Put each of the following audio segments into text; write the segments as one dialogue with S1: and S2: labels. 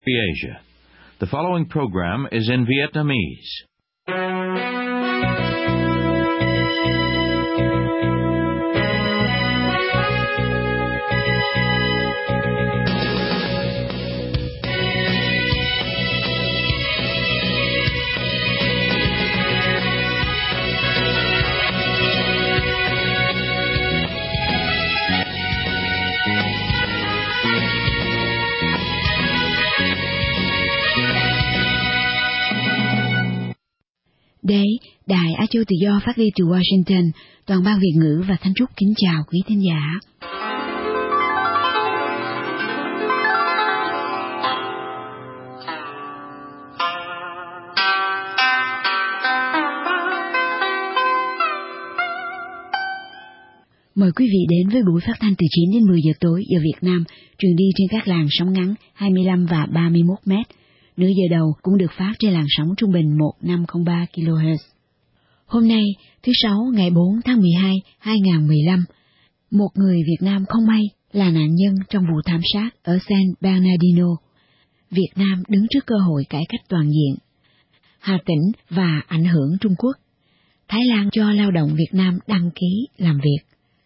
S1: Asia. The following program is in Vietnamese.
S2: Đài Á Châu Tự Do phát đi từ Washington, toàn ban Việt ngữ và Thanh Trúc kính chào quý thính giả. Mời quý vị đến với buổi phát thanh từ 9 đến 10 giờ tối giờ Việt Nam, truyền đi trên các làn sóng ngắn 25 và 31 mét. Nửa giờ đầu cũng được phát trên làn sóng trung bình 1503 kHz. Hôm nay, thứ Sáu, ngày 4 tháng 12, 2015, một người Việt Nam không may là nạn nhân trong vụ thảm sát ở San Bernardino. Việt Nam đứng trước cơ hội cải cách toàn diện. Hà Tĩnh và ảnh hưởng Trung Quốc. Thái Lan cho lao động Việt Nam đăng ký làm việc.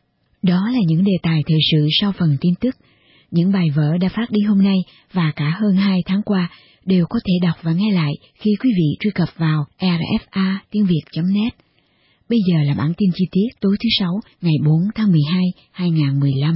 S2: Đó là những đề tài thời sự sau phần tin tức. Những bài vở đã phát đi hôm nay và cả hơn 2 tháng qua đều có thể đọc và nghe lại khi quý vị truy cập vào rfa.tiếng.việt.net. Bây giờ là bản tin chi tiết tối thứ Sáu, ngày 4 tháng 12, 2015.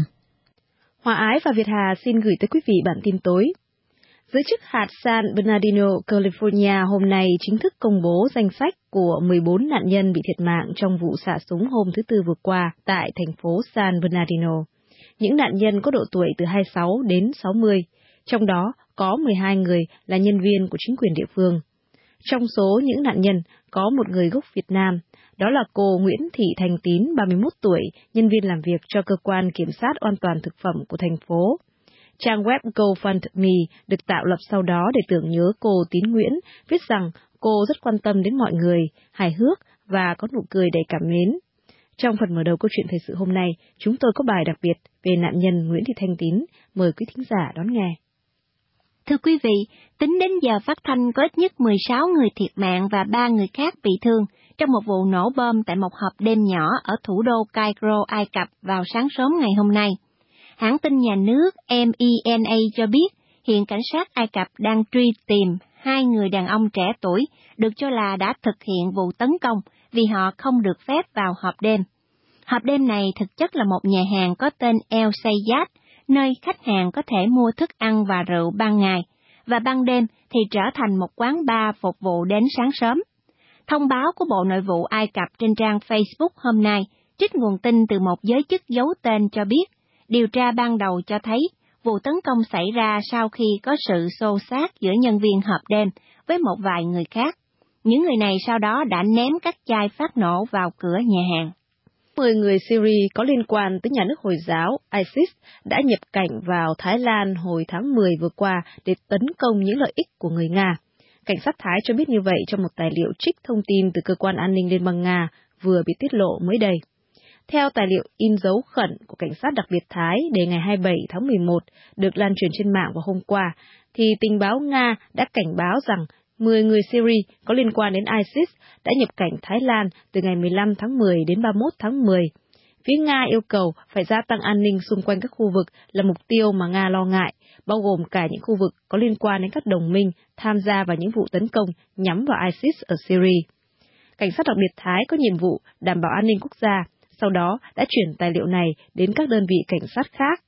S3: Hòa Ái và Việt Hà xin gửi tới quý vị bản tin tối. Giới chức hạt San Bernardino, California hôm nay chính thức công bố danh sách của 14 nạn nhân bị thiệt mạng trong vụ xả súng hôm thứ Tư vừa qua tại thành phố San Bernardino. Những nạn nhân có độ tuổi từ 26 đến 60, trong đó có 12 người là nhân viên của chính quyền địa phương. Trong số những nạn nhân có một người gốc Việt Nam, đó là cô Nguyễn Thị Thanh Tín, 31 tuổi, nhân viên làm việc cho cơ quan kiểm soát an toàn thực phẩm của thành phố. Trang web GoFundMe được tạo lập sau đó để tưởng nhớ cô Tín Nguyễn, viết rằng cô rất quan tâm đến mọi người, hài hước và có nụ cười đầy cảm mến. Trong phần mở đầu câu chuyện thời sự hôm nay, chúng tôi có bài đặc biệt về nạn nhân Nguyễn Thị Thanh Tín. Mời quý thính giả đón nghe.
S4: Thưa quý vị, tính đến giờ phát thanh có ít nhất 16 người thiệt mạng và 3 người khác bị thương trong một vụ nổ bom tại một hộp đêm nhỏ ở thủ đô Cairo, Ai Cập vào sáng sớm ngày hôm nay. Hãng tin nhà nước MENA cho biết hiện cảnh sát Ai Cập đang truy tìm 2 người đàn ông trẻ tuổi được cho là đã thực hiện vụ tấn công vì họ không được phép vào hộp đêm. Hộp đêm này thực chất là một nhà hàng có tên El Sayed, nơi khách hàng có thể mua thức ăn và rượu ban ngày, và ban đêm thì trở thành một quán bar phục vụ đến sáng sớm. Thông báo của Bộ Nội vụ Ai Cập trên trang Facebook hôm nay trích nguồn tin từ một giới chức giấu tên cho biết, điều tra ban đầu cho thấy vụ tấn công xảy ra sau khi có sự xô xát giữa nhân viên hộp đêm với một vài người khác. Những người này sau đó đã ném các chai phát nổ vào cửa nhà hàng.
S3: 10 người Syria có liên quan tới nhà nước Hồi giáo ISIS đã nhập cảnh vào Thái Lan hồi tháng 10 vừa qua để tấn công những lợi ích của người Nga. Cảnh sát Thái cho biết như vậy trong một tài liệu trích thông tin từ Cơ quan An ninh Liên bang Nga vừa bị tiết lộ mới đây. Theo tài liệu in dấu khẩn của Cảnh sát đặc biệt Thái đề ngày 27 tháng 11 được lan truyền trên mạng vào hôm qua, thì tình báo Nga đã cảnh báo rằng 10 người Syria có liên quan đến ISIS đã nhập cảnh Thái Lan từ ngày 15 tháng 10 đến 31 tháng 10. Phía Nga yêu cầu phải gia tăng an ninh xung quanh các khu vực là mục tiêu mà Nga lo ngại, bao gồm cả những khu vực có liên quan đến các đồng minh tham gia vào những vụ tấn công nhắm vào ISIS ở Syria. Cảnh sát đặc biệt Thái có nhiệm vụ đảm bảo an ninh quốc gia, sau đó đã chuyển tài liệu này đến các đơn vị cảnh sát khác.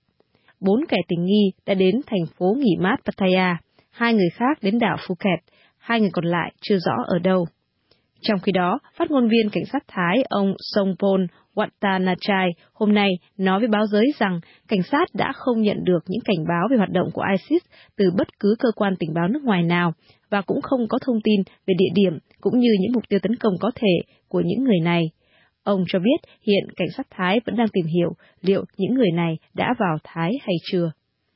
S3: 4 kẻ tình nghi đã đến thành phố nghỉ mát Pattaya, 2 người khác đến đảo Phuket, 2 người còn lại chưa rõ ở đâu. Trong khi đó, phát ngôn viên cảnh sát Thái ông Songpol Wattanachai hôm nay nói với báo giới rằng cảnh sát đã không nhận được những cảnh báo về hoạt động của ISIS từ bất cứ cơ quan tình báo nước ngoài nào và cũng không có thông tin về địa điểm cũng như những mục tiêu tấn công có thể của những người này. Ông cho biết hiện cảnh sát Thái vẫn đang tìm hiểu liệu những người này đã vào Thái hay chưa.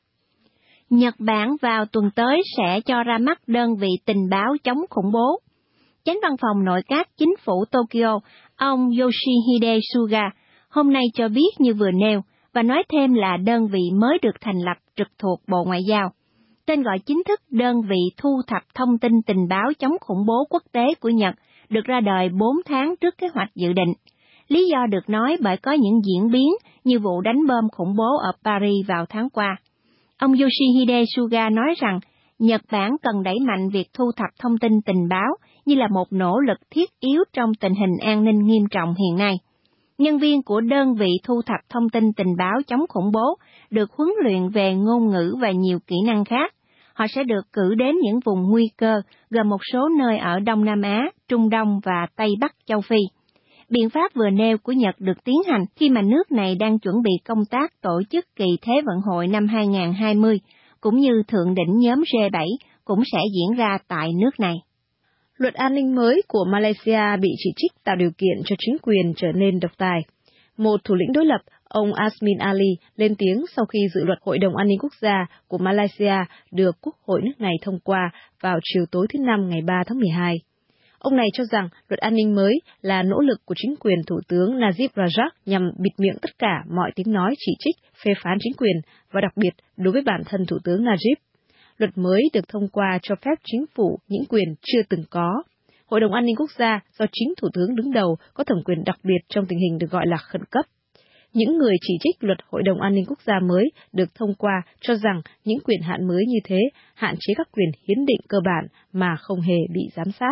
S4: Nhật Bản vào tuần tới sẽ cho ra mắt đơn vị tình báo chống khủng bố. Chánh văn phòng nội các chính phủ Tokyo, ông Yoshihide Suga, hôm nay cho biết như vừa nêu, và nói thêm là đơn vị mới được thành lập trực thuộc Bộ Ngoại giao. Tên gọi chính thức đơn vị thu thập thông tin tình báo chống khủng bố quốc tế của Nhật được ra đời 4 tháng trước kế hoạch dự định. Lý do được nói bởi có những diễn biến như vụ đánh bom khủng bố ở Paris vào tháng qua. Ông Yoshihide Suga nói rằng Nhật Bản cần đẩy mạnh việc thu thập thông tin tình báo như là một nỗ lực thiết yếu trong tình hình an ninh nghiêm trọng hiện nay. Nhân viên của đơn vị thu thập thông tin tình báo chống khủng bố được huấn luyện về ngôn ngữ và nhiều kỹ năng khác. Họ sẽ được cử đến những vùng nguy cơ gồm một số nơi ở Đông Nam Á, Trung Đông và Tây Bắc châu Phi. Biện pháp vừa nêu của Nhật được tiến hành khi mà nước này đang chuẩn bị công tác tổ chức kỳ Thế vận hội năm 2020, cũng như thượng đỉnh nhóm G7 cũng sẽ diễn ra tại nước này.
S3: Luật an ninh mới của Malaysia bị chỉ trích tạo điều kiện cho chính quyền trở nên độc tài. Một thủ lĩnh đối lập, ông Azmin Ali, lên tiếng sau khi dự luật Hội đồng An ninh Quốc gia của Malaysia được Quốc hội nước này thông qua vào chiều tối thứ Năm ngày 3 tháng 12. Ông này cho rằng luật an ninh mới là nỗ lực của chính quyền Thủ tướng Najib Razak nhằm bịt miệng tất cả mọi tiếng nói chỉ trích, phê phán chính quyền, và đặc biệt đối với bản thân Thủ tướng Najib. Luật mới được thông qua cho phép chính phủ những quyền chưa từng có. Hội đồng An ninh Quốc gia do chính Thủ tướng đứng đầu có thẩm quyền đặc biệt trong tình hình được gọi là khẩn cấp. Những người chỉ trích luật Hội đồng An ninh Quốc gia mới được thông qua cho rằng những quyền hạn mới như thế hạn chế các quyền hiến định cơ bản mà không hề bị giám sát.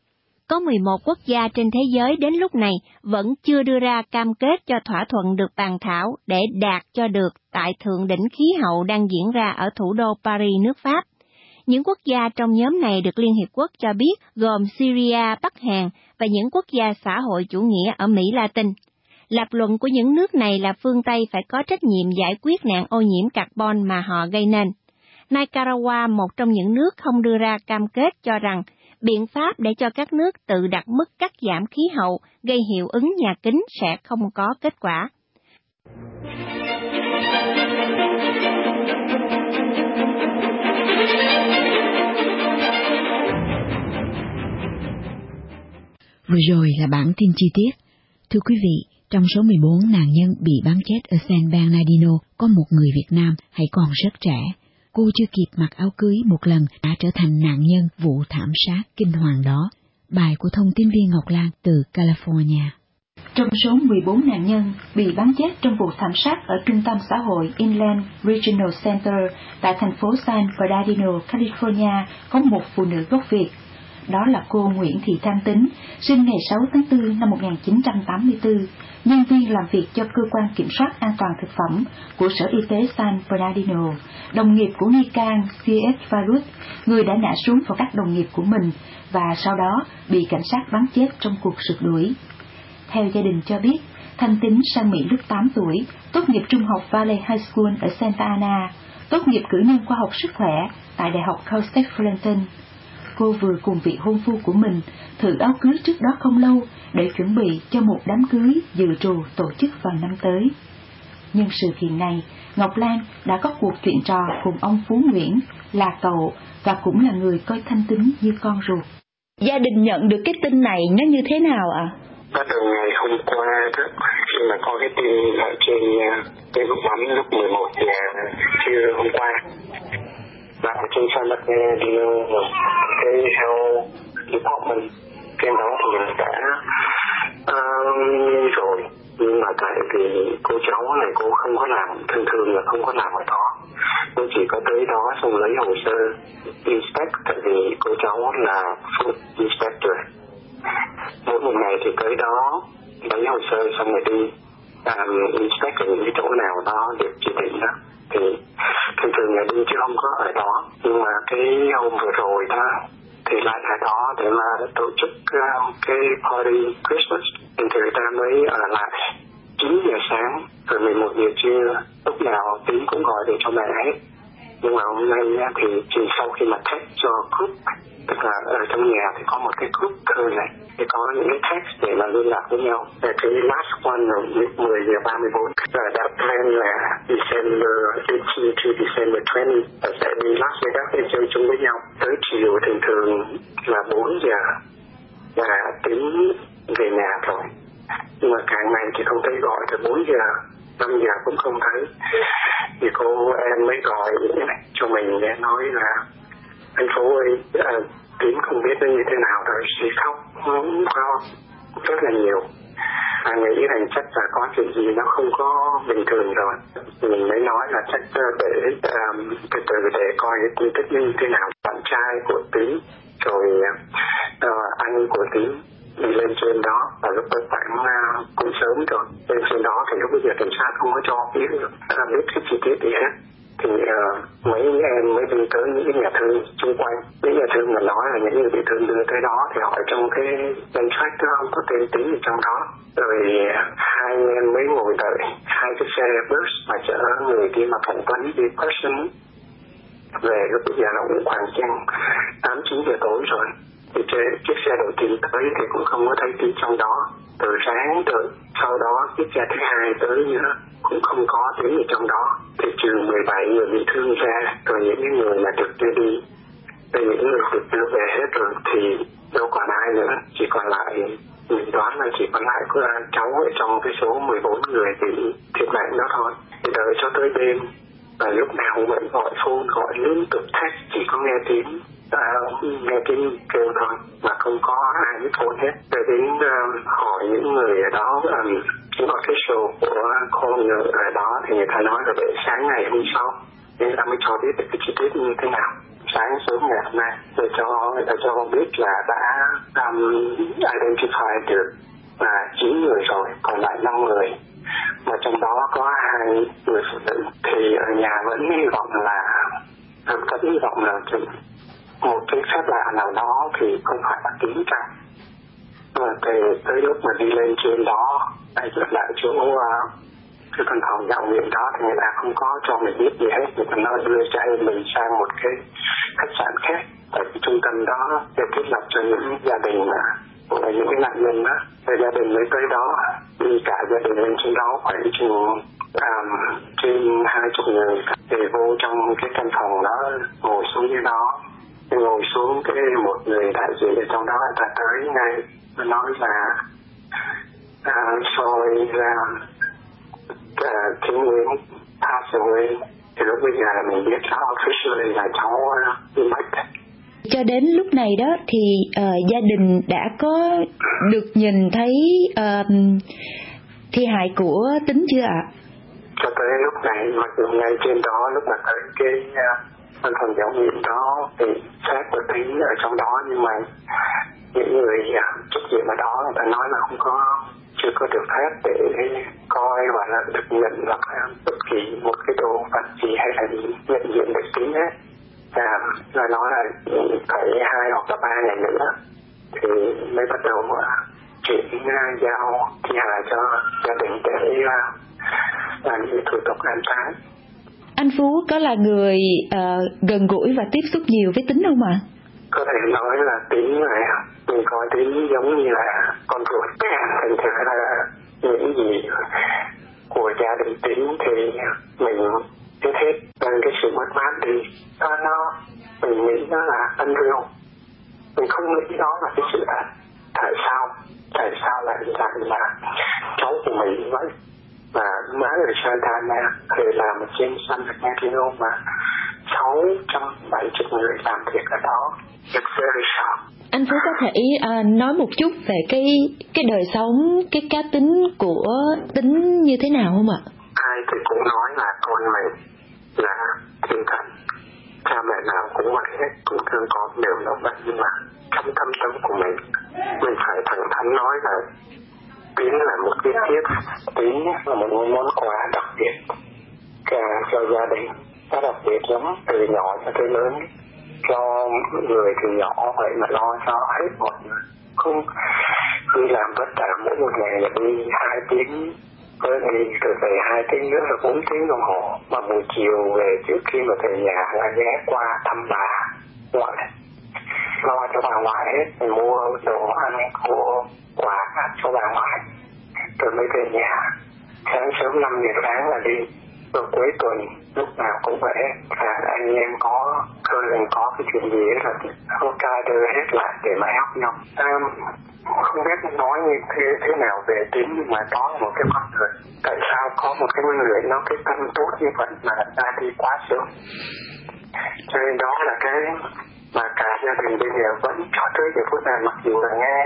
S4: Có 11 quốc gia trên thế giới đến lúc này vẫn chưa đưa ra cam kết cho thỏa thuận được bàn thảo để đạt cho được tại Thượng đỉnh khí hậu đang diễn ra ở thủ đô Paris, nước Pháp. Những quốc gia trong nhóm này được Liên Hiệp Quốc cho biết gồm Syria, Bắc Hàn và những quốc gia xã hội chủ nghĩa ở Mỹ Latin. Lập luận của những nước này là phương Tây phải có trách nhiệm giải quyết nạn ô nhiễm carbon mà họ gây nên. Nicaragua, một trong những nước không đưa ra cam kết, cho rằng biện pháp để cho các nước tự đặt mức cắt giảm khí hậu gây hiệu ứng nhà kính sẽ không có kết quả.
S2: Vừa rồi là bản tin chi tiết. Thưa quý vị, trong số 14 nạn nhân bị bắn chết ở San Bernardino có một người Việt Nam hãy còn rất trẻ. Cô chưa kịp mặc áo cưới một lần đã trở thành nạn nhân vụ thảm sát kinh hoàng đó. Bài của thông tin viên Ngọc Lan từ California.
S5: Trong số 14 nạn nhân bị bắn chết trong vụ thảm sát ở trung tâm xã hội Inland Regional Center tại thành phố San Bernardino, California, có một phụ nữ gốc Việt. Đó là cô Nguyễn Thị Thanh Tính, sinh ngày 6 tháng 4 năm 1984, nhân viên làm việc cho Cơ quan Kiểm soát An toàn Thực phẩm của Sở Y tế San Bernardino, đồng nghiệp của nghi can C.S. Varut, người đã nã súng vào các đồng nghiệp của mình và sau đó bị cảnh sát bắn chết trong cuộc rượt đuổi. Theo gia đình cho biết, Thanh Tính sang Mỹ lúc 8 tuổi, tốt nghiệp trung học Valley High School ở Santa Ana, tốt nghiệp cử nhân khoa học sức khỏe tại Đại học Cal State Fullerton. Cô vừa cùng vị hôn phu của mình thử áo cưới trước đó không lâu để chuẩn bị cho một đám cưới dự trù tổ chức vào năm tới. Nhân sự kiện này, Ngọc Lan đã có cuộc chuyện trò cùng ông Phú Nguyễn, là cậu và cũng là người coi Thanh Tính như con ruột.
S6: Gia đình nhận được cái tin này nó như thế nào ạ?
S7: Bắt đầu ngày hôm qua đó, khi mà có cái tin ở trên Facebook bấm lúc 11 giờ trưa hôm qua, và ở trên San Bernardino, cái health department, cái đó thì mình đã rồi, nhưng mà tại vì cô cháu này cô không có làm, thường là không có làm ở đó, cô chỉ có tới đó xong lấy hồ sơ inspect, tại vì cô cháu là food inspector. Mỗi một ngày thì tới đó lấy hồ sơ xong rồi đi inspect ở những cái chỗ nào đó được chỉ định đó, thì thường là đi chứ không có ở đó. Nhưng mà cái hôm vừa rồi đó thì lại ở đó để mà tổ chức cái party Christmas, thì người ta mới ở lại 9 giờ sáng rồi 11 giờ trưa, lúc nào Tím cũng gọi để cho mẹ hết. Nhưng mà hôm nay thì chỉ sau khi mà text cho group, tức là ở trong nhà thì có một cái group thơ này, thì có những cái text để mà liên lạc với nhau. Và cái last one là 10 giờ 34, và đã plan là December 18 to December 20 và sẽ đi Las Vegas để chơi chung với nhau. Tới chiều thường là 4 giờ và Tính về nhà rồi. Nhưng mà càng ngày thì không thấy gọi từ 4 giờ 5 giờ cũng không thấy. Thì cô em mới gọi cho mình để nói là anh Phú ơi, Tím không biết nó như thế nào rồi, chị khóc rất là nhiều. Nghĩ rằng chắc là có chuyện gì nó không có bình thường rồi. Mình mới nói là chắc để từ từ để coi cái tin tức như thế nào. Bạn trai của Tím rồi anh của Tím đi lên trên đó, và lúc đó khoảng cũng sớm rồi. Lên trên đó thì lúc bây giờ cảnh sát không có cho biết cái chi tiết gì hết. Thì mấy em mới đi tới những cái nhà thương xung quanh. Những nhà thương mà nói là những người bị thương đưa tới đó thì hỏi trong cái danh sách đó không có tên Tím ở trong đó. Rồi hai em mới ngồi đợi hai cái xe bus mà chở người đi mà phỏng vấn đi person về. Lúc bây giờ nó cũng khoảng chừng 8-9 giờ tối rồi. Thì chiếc xe đầu tiên tới thì cũng không có thấy Tím trong đó. Từ sáng rồi sau đó chiếc xe thứ hai tới nữa cũng không có Tím ở trong đó. Thì trừ 17 người bị thương ra, rồi những cái người mà được đưa đi, rồi những người được đưa về hết rồi thì đâu còn ai nữa. Chỉ còn lại, mình đoán là chỉ còn lại có cháu ở trong cái số 14 người bị thiệt mạng đó thôi. Thì đợi cho tới đêm, và lúc nào cũng vẫn gọi phone, gọi liên tục text, chỉ có nghe Tím kêu thôi, mà không có ai biết phone hết. Rồi đến hỏi những người ở đó, những official của Colonial ở đó, thì người ta nói là để sáng ngày hôm sau người ta mới cho biết được cái chi tiết như thế nào. Sáng sớm ngày hôm nay người ta cho biết là đã identify được 9 người rồi, còn lại 5 người, mà trong đó có 2 người phụ nữ. Thì ở nhà vẫn hy vọng là một cái phép lạ nào đó thì không phải là Tím trong. Thì tới lúc mà đi lên trên đó, trở lại chỗ cái văn phòng giáo viện đó, thì người ta không có cho mình biết gì hết. Người ta nói đưa cho mình sang một cái khách sạn khác tại cái trung tâm đó để thiết lập cho những gia đình của những cái nạn nhân đó. Thì gia đình mới tới đó, đi cả gia đình lên trên đó khoảng chừng trên 20 người. Thì vô trong cái căn phòng đó, ngồi xuống dưới đó. Thì ngồi xuống, cái một người đại diện ở trong đó, người ta tới ngay, nó nói là sorry Kim Nguyễn pass away. Thì lúc bây giờ là mình biết cháu officially là cháu bị mất.
S6: Cho đến lúc này đó thì gia đình đã có được nhìn thấy thi hài của Tính chưa ạ?
S7: Cho tới lúc này, mặc dù ngay trên đó, lúc mà tới cái văn phòng giáo viện đó thì xác của Tính ở trong đó, nhưng mà những người trách nhiệm ở đó người ta nói là chưa có được phép để coi và là được nhận là bất kỳ một cái đồ vật gì hay là nhận diện được Tính hết. Rồi nói là phải 2 hoặc là 3 ngày nữa thì mới bắt đầu chuyển giao thi hài cho gia đình để làm những thủ tục an táng.
S6: Anh Phú có là người gần gũi và tiếp xúc nhiều với Tính không ạ?
S7: Có thể nói là Tính này, mình coi Tính giống như là con ruột. Thành thử là những gì của gia đình Tính thì mình biết hết. Cái sự mất mát thì mình nghĩ nó là unreal. Mình không nghĩ đó là cái sự thật. Tại sao lại rằng là cháu của mình vậy? Và má ở Santana thì làm ở trên San Bernardino mà 670 người làm việc ở đó. It's very sharp.
S6: Anh Phú có thể nói một chút về cái đời sống, cái cá tính của Tính như thế nào không ạ?
S7: Ai thì cũng nói là con mình là thiên thần. Cha mẹ nào cũng vậy hết, cũng thương con đều là vậy, nhưng mà trong tâm tâm của mình phải thẳng thắn nói là Tím là một cái Tím là một món quà đặc biệt cho gia đình. Nó đặc biệt lắm, từ nhỏ cho tới lớn, cho người từ nhỏ vậy mà lo cho hết mọi người. Không đi làm vất vả mỗi một ngày là đi 2 tiếng, rồi về 2 tiếng nữa là 4 tiếng đồng hồ. Mà buổi chiều về trước khi mà về nhà là ghé qua thăm bà ngoại, lo cho bà ngoại hết, mua đồ ăn, mua quà cho bà ngoại, rồi mới về nhà. Sáng sớm 5 giờ sáng là đi, rồi cuối tuần lúc nào cũng vậy. Anh em có cơ là có cái chuyện gì ấy là ông ca đưa hết lại để mà help nhau. Không biết nói như thế nào về Tín, nhưng mà đó là một cái con người. Tại sao có một cái người nó cái tâm tốt như vậy mà ra đi quá sớm? Cho nên đó là cái mà cả gia đình bây giờ vẫn cho tới giờ phút này, mặc dù là nghe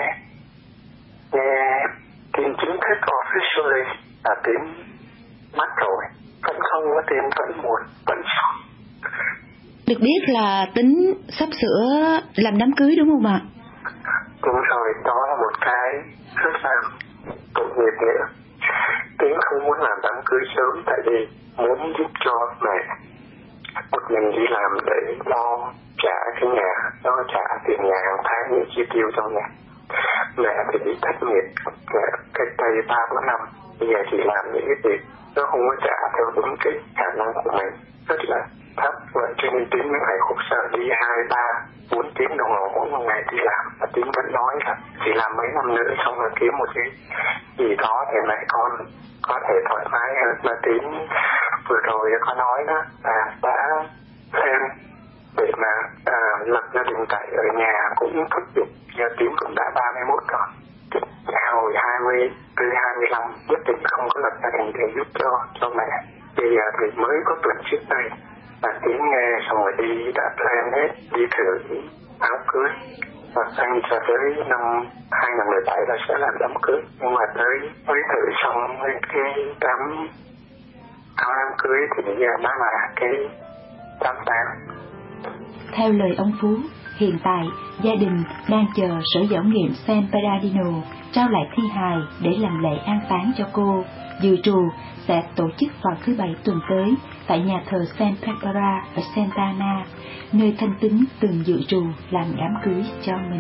S7: tin chính thức officially là Tín mất rồi, vẫn không có tin, vẫn buồn, vẫn sợ.
S6: Được biết là Tín sắp sửa làm đám cưới đúng không ạ?
S7: Đúng rồi, đó là một cái rất là tội nghiệp nữa. Tín không muốn làm đám cưới sớm tại vì muốn giúp cho mẹ một mình đi làm để lo trả cái nhà, lo trả tiền nhà hàng tháng, những chi tiêu trong nhà. Mẹ thì bị thất nghiệp cách đây 3-4 năm, bây giờ chỉ làm những cái việc nó không có trả theo đúng cái khả năng của mình, rất là thấp. Và cho nên Tín mới phải khổ sở đi 2-3-4 tiếng đồng hồ mỗi một ngày đi làm. Và Tín vẫn nói là chỉ làm mấy năm nữa xong rồi kiếm một cái gì đó để mẹ con có thể thoải mái hơn. Mà Tín vừa rồi có nói đó là đã xem để mà lập gia đình tại ở nhà cũng thúc giục. Giờ Tín cũng đã 31 rồi, hồi 24-25 nhất định không có lập gia đình để giúp cho mẹ. Bây giờ thì mới có tuần trước đây là Tín nghe xong rồi đi đã plan hết, đi thử áo cưới và anh cho tới năm 2017 là sẽ làm đám cưới. Nhưng mà tới mới thử xong cái đám cưới thì bây giờ nó là cái đám tang.
S5: Theo lời ông Phú, hiện tại gia đình đang chờ Sở Dảo nghiệm San Bernardino trao lại thi hài để làm lễ an táng cho cô. Dự trù sẽ tổ chức vào thứ Bảy tuần tới tại nhà thờ San Barbara ở Santa Ana, nơi Thanh Tín từng dự trù làm đám cưới cho mình.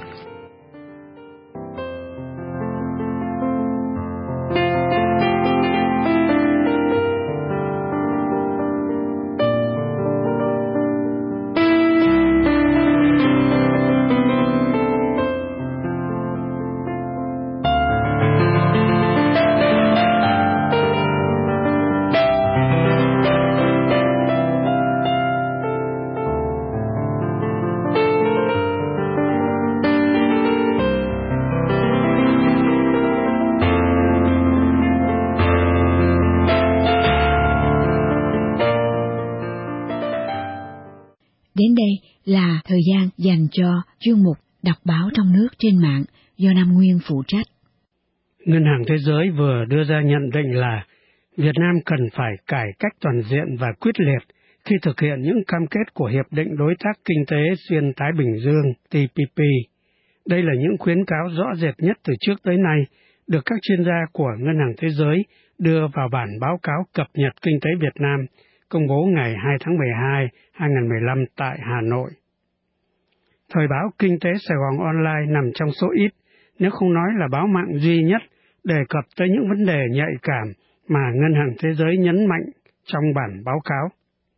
S2: Đến đây là thời gian dành cho chuyên mục đọc báo trong nước trên mạng do Nam Nguyên phụ trách.
S8: Ngân hàng Thế giới vừa đưa ra nhận định là Việt Nam cần phải cải cách toàn diện và quyết liệt khi thực hiện những cam kết của Hiệp định Đối tác Kinh tế Xuyên Thái Bình Dương TPP. Đây là những khuyến cáo rõ rệt nhất từ trước tới nay được các chuyên gia của Ngân hàng Thế giới đưa vào bản báo cáo cập nhật kinh tế Việt Nam công bố ngày 2 tháng 12, 2015 tại Hà Nội. Thời báo Kinh tế Sài Gòn Online nằm trong số ít, nếu không nói là báo mạng duy nhất, đề cập tới những vấn đề nhạy cảm mà Ngân hàng Thế giới nhấn mạnh trong bản báo cáo.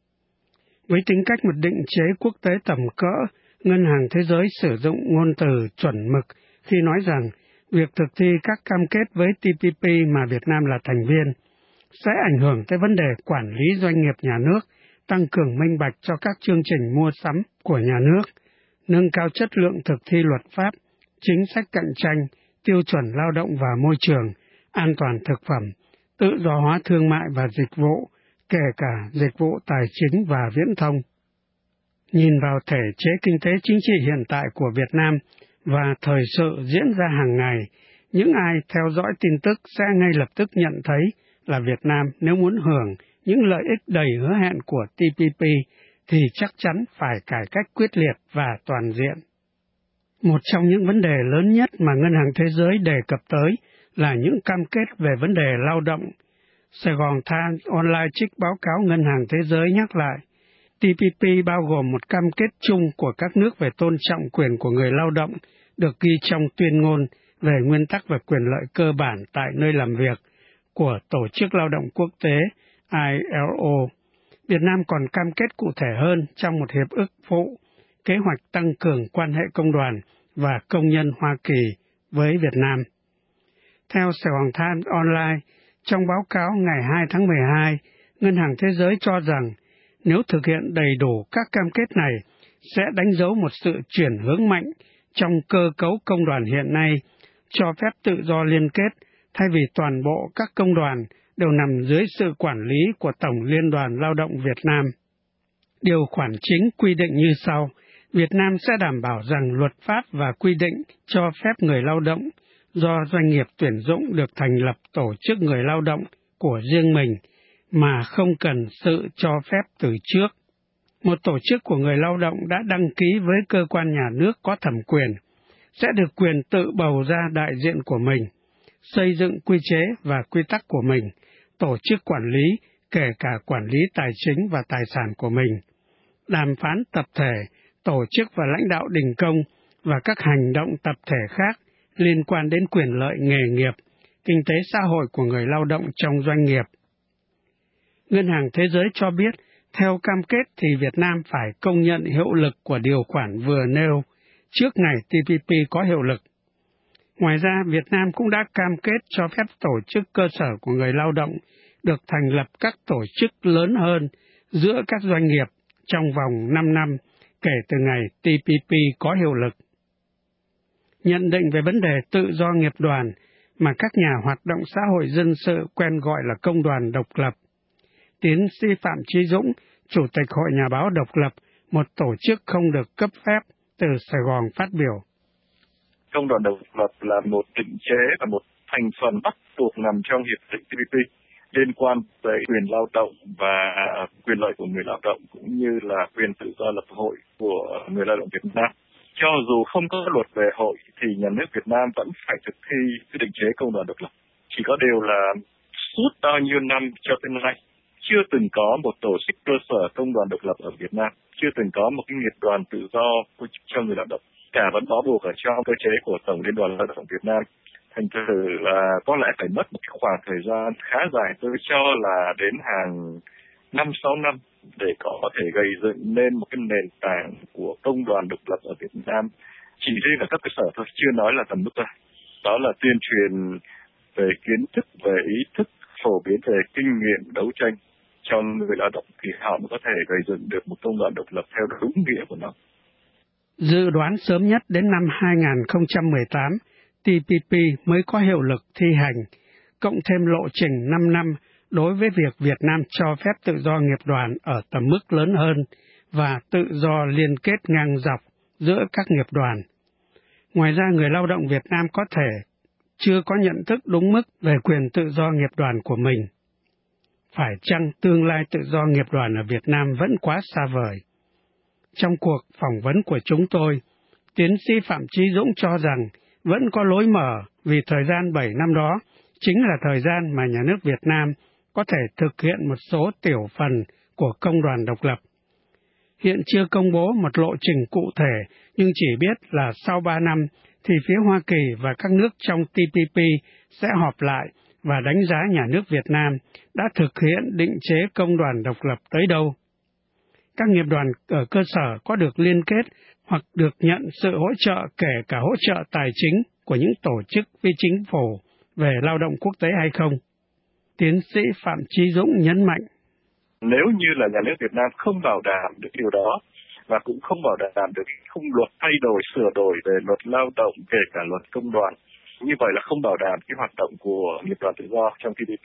S8: Với tính cách một định chế quốc tế tầm cỡ, Ngân hàng Thế giới sử dụng ngôn từ chuẩn mực khi nói rằng việc thực thi các cam kết với TPP mà Việt Nam là thành viên sẽ ảnh hưởng tới vấn đề quản lý doanh nghiệp nhà nước, tăng cường minh bạch cho các chương trình mua sắm của nhà nước, nâng cao chất lượng thực thi luật pháp, chính sách cạnh tranh, tiêu chuẩn lao động và môi trường, an toàn thực phẩm, tự do hóa thương mại và dịch vụ, kể cả dịch vụ tài chính và viễn thông. Nhìn vào thể chế kinh tế chính trị hiện tại của Việt Nam và thời sự diễn ra hàng ngày, những ai theo dõi tin tức sẽ ngay lập tức nhận thấy là Việt Nam nếu muốn hưởng những lợi ích đầy hứa hẹn của TPP thì chắc chắn phải cải cách quyết liệt và toàn diện. Một trong những vấn đề lớn nhất mà Ngân hàng Thế giới đề cập tới là những cam kết về vấn đề lao động. Sài Gòn Times Online trích báo cáo Ngân hàng Thế giới nhắc lại, TPP bao gồm một cam kết chung của các nước về tôn trọng quyền của người lao động được ghi trong tuyên ngôn về nguyên tắc và quyền lợi cơ bản tại nơi làm việc của Tổ chức Lao động Quốc tế ILO. Việt Nam còn cam kết cụ thể hơn trong một hiệp ước phụ, kế hoạch tăng cường quan hệ công đoàn và công nhân Hoa Kỳ với Việt Nam. Theo Sài Gòn Times Online, trong báo cáo ngày 2 tháng 12, Ngân hàng Thế giới cho rằng Nếu thực hiện đầy đủ các cam kết này, sẽ đánh dấu một sự chuyển hướng mạnh trong cơ cấu công đoàn hiện nay, cho phép tự do liên kết, thay vì toàn bộ các công đoàn đều nằm dưới sự quản lý của Tổng Liên đoàn Lao động Việt Nam. Điều khoản chính quy định như sau: Việt Nam sẽ đảm bảo rằng luật pháp và quy định cho phép người lao động do doanh nghiệp tuyển dụng được thành lập tổ chức người lao động của riêng mình mà không cần sự cho phép từ trước. Một tổ chức của người lao động đã đăng ký với cơ quan nhà nước có thẩm quyền sẽ được quyền tự bầu ra đại diện của mình, xây dựng quy chế và quy tắc của mình, tổ chức quản lý, kể cả quản lý tài chính và tài sản của mình, đàm phán tập thể, tổ chức và lãnh đạo đình công và các hành động tập thể khác liên quan đến quyền lợi nghề nghiệp, kinh tế xã hội của người lao động trong doanh nghiệp. Ngân hàng Thế giới cho biết, theo cam kết thì Việt Nam phải công nhận hiệu lực của điều khoản vừa nêu trước ngày TPP có hiệu lực. Ngoài ra, Việt Nam cũng đã cam kết cho phép tổ chức cơ sở của người lao động được thành lập các tổ chức lớn hơn giữa các doanh nghiệp trong vòng 5 năm kể từ ngày TPP có hiệu lực. Nhận định về vấn đề tự do nghiệp đoàn mà các nhà hoạt động xã hội dân sự quen gọi là công đoàn độc lập, tiến sĩ Phạm Chí Dũng, Chủ tịch Hội Nhà báo Độc lập, một tổ chức không được cấp phép, từ Sài Gòn phát biểu.
S9: Công đoàn độc lập là một định chế và một thành phần bắt buộc nằm trong hiệp định TPP liên quan tới quyền lao động và quyền lợi của người lao động cũng như là quyền tự do lập hội của người lao động Việt Nam. Cho dù không có luật về hội thì nhà nước Việt Nam vẫn phải thực thi cái định chế công đoàn độc lập. Chỉ có điều là suốt bao nhiêu năm cho tới nay chưa từng có một tổ chức cơ sở công đoàn độc lập ở Việt Nam, chưa từng có một cái nghiệp đoàn tự do cho người lao động. Cả vẫn bó buộc ở trong cơ chế của Tổng Liên đoàn Lao động Việt Nam. Thành thử là có lẽ phải mất một khoảng thời gian khá dài, tôi cho là đến hàng 5-6 năm để có thể gây dựng nên một cái nền tảng của công đoàn độc lập ở Việt Nam. Chỉ riêng ở các cơ sở thôi, chưa nói là tầm mức thôi. Đó là tuyên truyền về kiến thức, về ý thức, phổ biến về kinh nghiệm đấu tranh cho người lao động thì họ mới có thể gây dựng được một công đoàn độc lập theo đúng nghĩa của nó.
S8: Dự đoán sớm nhất đến năm 2018, TPP mới có hiệu lực thi hành, cộng thêm lộ trình 5 năm đối với việc Việt Nam cho phép tự do nghiệp đoàn ở tầm mức lớn hơn và tự do liên kết ngang dọc giữa các nghiệp đoàn. Ngoài ra, người lao động Việt Nam có thể chưa có nhận thức đúng mức về quyền tự do nghiệp đoàn của mình. Phải chăng tương lai tự do nghiệp đoàn ở Việt Nam vẫn quá xa vời? Trong cuộc phỏng vấn của chúng tôi, tiến sĩ Phạm Chí Dũng cho rằng vẫn có lối mở vì thời gian 7 năm đó chính là thời gian mà nhà nước Việt Nam có thể thực hiện một số tiểu phần của công đoàn độc lập. Hiện chưa công bố một lộ trình cụ thể, nhưng chỉ biết là sau 3 năm thì phía Hoa Kỳ và các nước trong TPP sẽ họp lại và đánh giá nhà nước Việt Nam đã thực hiện định chế công đoàn độc lập tới đâu. Các nghiệp đoàn ở cơ sở có được liên kết hoặc được nhận sự hỗ trợ, kể cả hỗ trợ tài chính của những tổ chức phi chính phủ về lao động quốc tế hay không? Tiến sĩ Phạm Chí Dũng nhấn mạnh.
S9: Nếu như là nhà nước Việt Nam không bảo đảm được điều đó và cũng không bảo đảm được khung luật thay đổi, sửa đổi về luật lao động, kể cả luật công đoàn, như vậy là không bảo đảm cái hoạt động của nghiệp đoàn tự do trong TPP,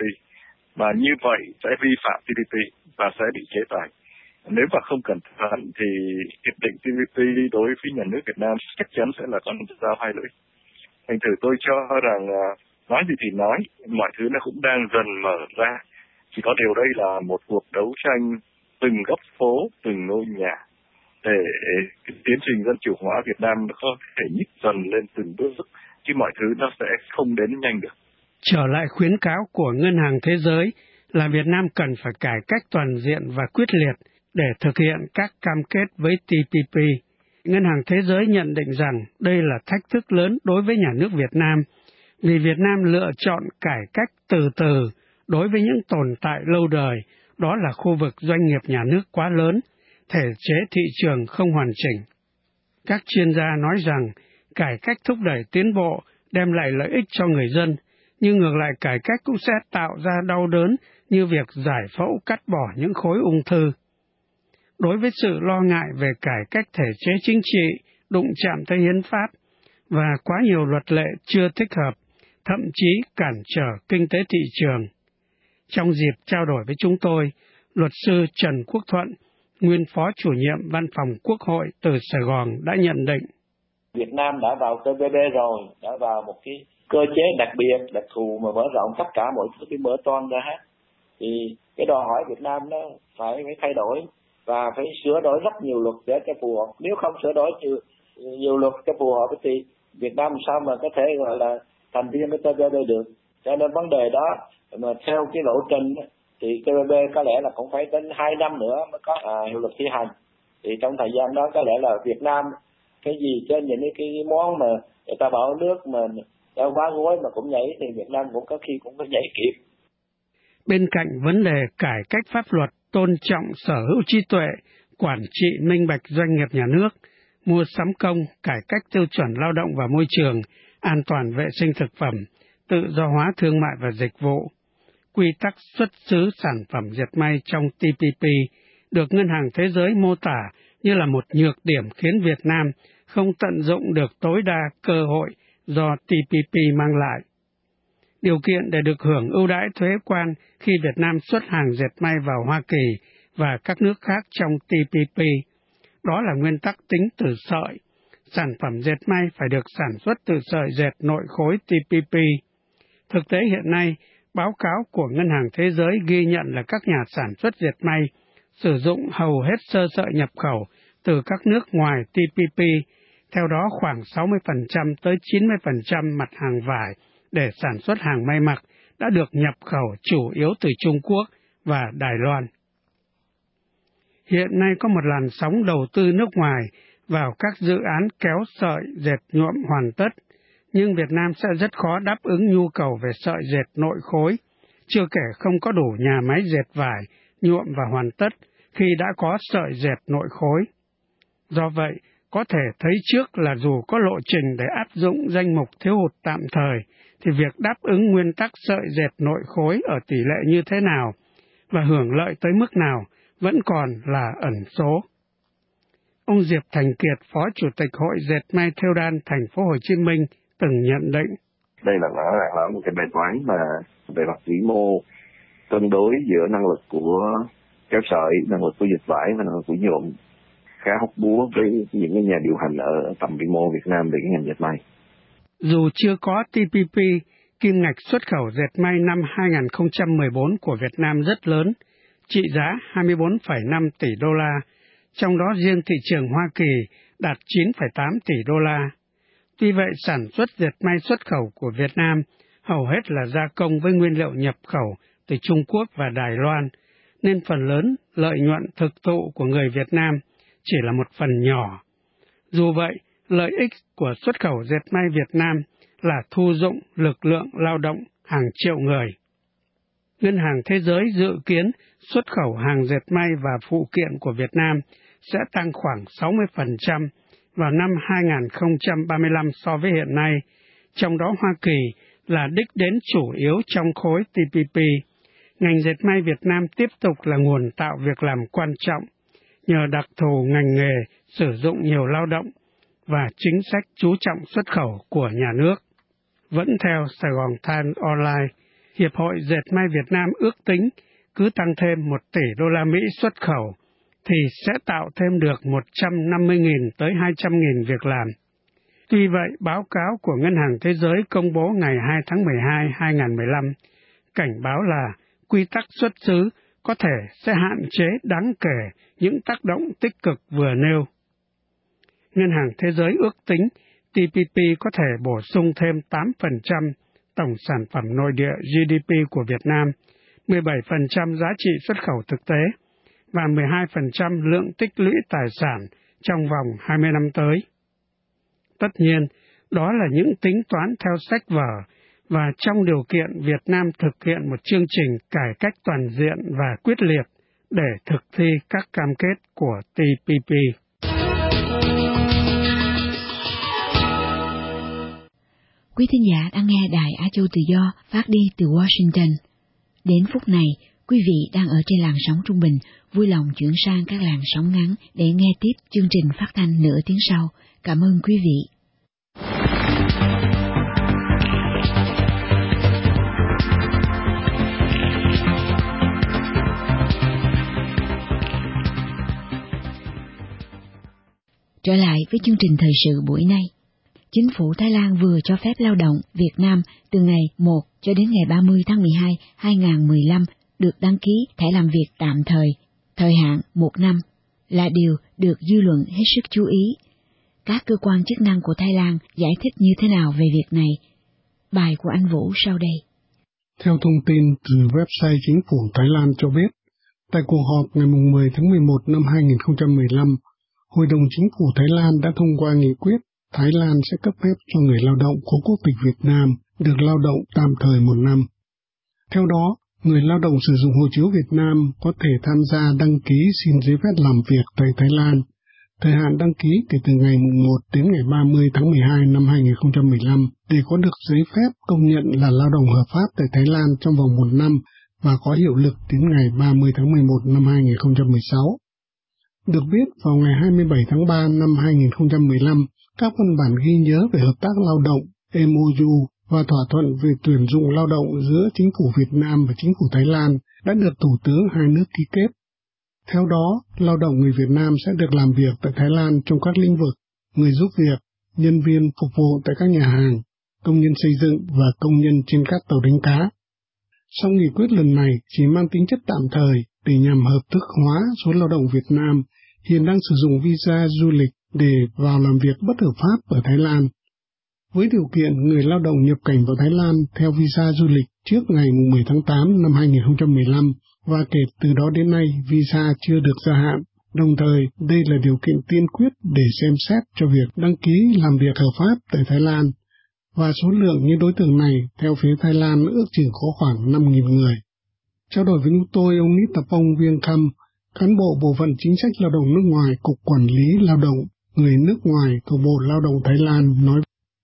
S9: và như vậy sẽ vi phạm TPP và sẽ bị chế tài. Nếu mà không cẩn thận thì hiệp định TPP đối với nhà nước Việt Nam chắc chắn sẽ là con dao hai lưỡi. Thành thử tôi cho rằng nói gì thì nói, mọi thứ nó cũng đang dần mở ra. Chỉ có điều đây là một cuộc đấu tranh từng góc phố, từng ngôi nhà để cái tiến trình dân chủ hóa Việt Nam nó có thể nhích dần lên từng bước, chứ mọi thứ nó sẽ không đến nhanh được.
S8: Trở lại khuyến cáo của Ngân hàng Thế giới là Việt Nam cần phải cải cách toàn diện và quyết liệt để thực hiện các cam kết với TPP. Ngân hàng Thế giới nhận định rằng đây là thách thức lớn đối với nhà nước Việt Nam, vì Việt Nam lựa chọn cải cách từ từ đối với những tồn tại lâu đời, đó là khu vực doanh nghiệp nhà nước quá lớn, thể chế thị trường không hoàn chỉnh. Các chuyên gia nói rằng cải cách thúc đẩy tiến bộ, đem lại lợi ích cho người dân, nhưng ngược lại cải cách cũng sẽ tạo ra đau đớn như việc giải phẫu cắt bỏ những khối ung thư. đối với sự lo ngại về cải cách thể chế chính trị, đụng chạm tới hiến pháp, và quá nhiều luật lệ chưa thích hợp, thậm chí cản trở kinh tế thị trường. Trong dịp trao đổi với chúng tôi, luật sư Trần Quốc Thuận, nguyên phó chủ nhiệm Văn phòng Quốc hội từ Sài Gòn đã nhận định.
S10: Việt Nam đã vào TPP rồi, đã vào một cái cơ chế đặc biệt, đặc thù mà mở rộng tất cả mọi thứ mở toan ra hết. Thì cái đòi hỏi Việt Nam nó phải thay đổi và phải sửa đổi rất nhiều luật để cho phù hợp. Nếu không sửa đổi nhiều luật cho phù hợp thì Việt Nam sao mà có thể gọi là thành viên cái TPP được. Cho nên vấn đề đó mà theo cái lộ trình thì TPP có lẽ là cũng phải đến 2 năm nữa mới có hiệu lực thi hành. Thì trong thời gian đó có lẽ là Việt Nam cái gì cho những cái món mà người ta bảo nước mà đã quá gối mà cũng nhảy thì Việt Nam cũng có khi cũng có nhảy kịp.
S8: Bên cạnh vấn đề cải cách pháp luật, tôn trọng sở hữu trí tuệ, quản trị minh bạch doanh nghiệp nhà nước, mua sắm công, cải cách tiêu chuẩn lao động và môi trường, an toàn vệ sinh thực phẩm, tự do hóa thương mại và dịch vụ, quy tắc xuất xứ sản phẩm dệt may trong TPP được Ngân hàng Thế giới mô tả như là một nhược điểm khiến Việt Nam không tận dụng được tối đa cơ hội do TPP mang lại. Điều kiện để được hưởng ưu đãi thuế quan khi Việt Nam xuất hàng dệt may vào Hoa Kỳ và các nước khác trong TPP, đó là nguyên tắc tính từ sợi. Sản phẩm dệt may phải được sản xuất từ sợi dệt nội khối TPP. Thực tế hiện nay, báo cáo của Ngân hàng Thế giới ghi nhận là các nhà sản xuất dệt may sử dụng hầu hết sơ sợi nhập khẩu từ các nước ngoài TPP, theo đó khoảng 60% tới 90% mặt hàng vải để sản xuất hàng may mặc đã được nhập khẩu chủ yếu từ Trung Quốc và Đài Loan. Hiện nay có một làn sóng đầu tư nước ngoài vào các dự án kéo sợi dệt nhuộm hoàn tất, nhưng Việt Nam sẽ rất khó đáp ứng nhu cầu về sợi dệt nội khối, chưa kể không có đủ nhà máy dệt vải, nhuộm và hoàn tất khi đã có sợi dệt nội khối. Do vậy, có thể thấy trước là dù có lộ trình để áp dụng danh mục thiếu hụt tạm thời, thì việc đáp ứng nguyên tắc sợi dệt nội khối ở tỷ lệ như thế nào và hưởng lợi tới mức nào vẫn còn là ẩn số. Ông Diệp Thành Kiệt, Phó Chủ tịch Hội Dệt may Thêu đan Thành phố Hồ Chí Minh từng nhận định.
S9: Đây là một cái bài toán mà về mặt vĩ mô cân đối giữa năng lực của kéo sợi, năng lực của dệt vải và năng lực của nhuộm khá hóc búa với những cái nhà điều hành ở tầm vĩ mô Việt Nam về cái ngành dệt may.
S8: Dù chưa có TPP, kim ngạch xuất khẩu dệt may năm 2014 của Việt Nam rất lớn, trị giá 24,5 tỷ đô la, trong đó riêng thị trường Hoa Kỳ đạt 9,8 tỷ đô la. Tuy vậy, sản xuất dệt may xuất khẩu của Việt Nam hầu hết là gia công với nguyên liệu nhập khẩu từ Trung Quốc và Đài Loan, nên phần lớn lợi nhuận thực thụ của người Việt Nam chỉ là một phần nhỏ. Dù vậy, lợi ích của xuất khẩu dệt may Việt Nam là thu dụng lực lượng lao động hàng triệu người. Ngân hàng Thế giới dự kiến xuất khẩu hàng dệt may và phụ kiện của Việt Nam sẽ tăng khoảng 60% vào năm 2035 so với hiện nay, trong đó Hoa Kỳ là đích đến chủ yếu trong khối TPP. Ngành dệt may Việt Nam tiếp tục là nguồn tạo việc làm quan trọng, nhờ đặc thù ngành nghề sử dụng nhiều lao động và chính sách chú trọng xuất khẩu của nhà nước. Vẫn theo Sài Gòn Times Online, Hiệp hội Dệt may Việt Nam ước tính cứ tăng thêm 1 tỷ đô la Mỹ xuất khẩu thì sẽ tạo thêm được 150.000 tới 200.000 việc làm. Tuy vậy, báo cáo của Ngân hàng Thế giới công bố ngày 2 tháng 12, 2015 cảnh báo là quy tắc xuất xứ có thể sẽ hạn chế đáng kể những tác động tích cực vừa nêu. Ngân hàng Thế giới ước tính TPP có thể bổ sung thêm 8% tổng sản phẩm nội địa GDP của Việt Nam, 17% giá trị xuất khẩu thực tế và 12% lượng tích lũy tài sản trong vòng 20 năm tới. Tất nhiên, đó là những tính toán theo sách vở và trong điều kiện Việt Nam thực hiện một chương trình cải cách toàn diện và quyết liệt để thực thi các cam kết của TPP.
S2: Quý thính giả đang nghe Đài Á Châu Tự Do phát đi từ Washington. Đến phút này, quý vị đang ở trên làn sóng trung bình vui lòng chuyển sang các làn sóng ngắn để nghe tiếp chương trình phát thanh nửa tiếng sau. Cảm ơn quý vị. Trở lại với chương trình thời sự buổi nay. Chính phủ Thái Lan vừa cho phép lao động Việt Nam từ ngày 1 cho đến ngày 30 tháng 12, 2015 được đăng ký thẻ làm việc tạm thời hạn 1 năm, là điều được dư luận hết sức chú ý. Các cơ quan chức năng của Thái Lan giải thích như thế nào về việc này? Bài của anh Vũ sau đây.
S11: Theo thông tin từ website chính phủ Thái Lan cho biết, tại cuộc họp ngày 10 tháng 11 năm 2015, Hội đồng Chính phủ Thái Lan đã thông qua nghị quyết Thái Lan sẽ cấp phép cho người lao động có quốc tịch Việt Nam được lao động tạm thời 1 năm. Theo đó, người lao động sử dụng hộ chiếu Việt Nam có thể tham gia đăng ký xin giấy phép làm việc tại Thái Lan. Thời hạn đăng ký kể từ ngày 1 đến ngày 30 tháng 12 năm 2015 để có được giấy phép công nhận là lao động hợp pháp tại Thái Lan trong vòng 1 năm và có hiệu lực đến ngày 30 tháng 11 năm 2016. Được biết, vào ngày 27 tháng 3 năm 2015, các văn bản ghi nhớ về hợp tác lao động MOU và thỏa thuận về tuyển dụng lao động giữa Chính phủ Việt Nam và Chính phủ Thái Lan đã được Thủ tướng hai nước ký kết. Theo đó, lao động người Việt Nam sẽ được làm việc tại Thái Lan trong các lĩnh vực người giúp việc, nhân viên phục vụ tại các nhà hàng, công nhân xây dựng và công nhân trên các tàu đánh cá. Song nghị quyết lần này chỉ mang tính chất tạm thời để nhằm hợp thức hóa số lao động Việt Nam hiện đang sử dụng visa du lịch để vào làm việc bất hợp pháp ở Thái Lan. Với điều kiện người lao động nhập cảnh vào Thái Lan theo visa du lịch trước ngày 10 tháng 8 năm 2015 và kể từ đó đến nay visa chưa được gia hạn, đồng thời đây là điều kiện tiên quyết để xem xét cho việc đăng ký làm việc hợp pháp tại Thái Lan. Và số lượng những đối tượng này theo phía Thái Lan ước chừng có khoảng 5.000 người. Trao đổi với chúng tôi, ông Nitapong Viengkham, cán bộ Bộ phận Chính sách Lao động nước ngoài, Cục Quản lý Lao động người nước ngoài thuộc Bộ Lao động Thái Lan nói.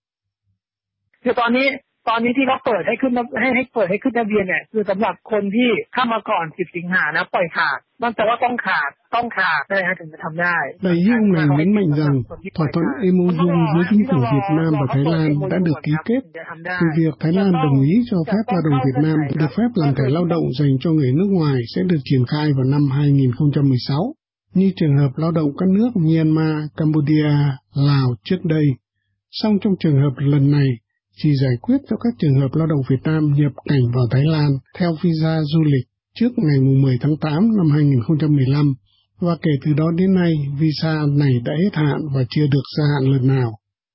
S12: ตอนนี้ที่เขาเปิดให้ขึ้นทะเบียนเนี่ยคือสำหรับคนที่เข้ามาก่อน10 สิงหานะปล่อยขาดมันแต่ว่าต้องขาดนะฮะถึงจะทำได้
S11: Đại sứ này nhấn mạnh rằng thỏa thuận MOU giữa Chính phủ Việt Nam và Thái Lan đã được ký kết từ việc Thái Lan đồng ý cho phép lao động Việt Nam được phép làm thẻ lao động dành cho người nước ngoài sẽ được triển khai vào năm 2016, như trường hợp lao động các nước Myanmar, Cambodia, Lào trước đây. Song trong trường hợp lần này, chỉ giải quyết cho các trường hợp lao động Việt Nam nhập cảnh vào Thái Lan theo visa du lịch trước ngày 10 tháng 8 năm 2015 và kể từ đó đến nay visa này đã hết hạn và chưa được gia hạn lần nào.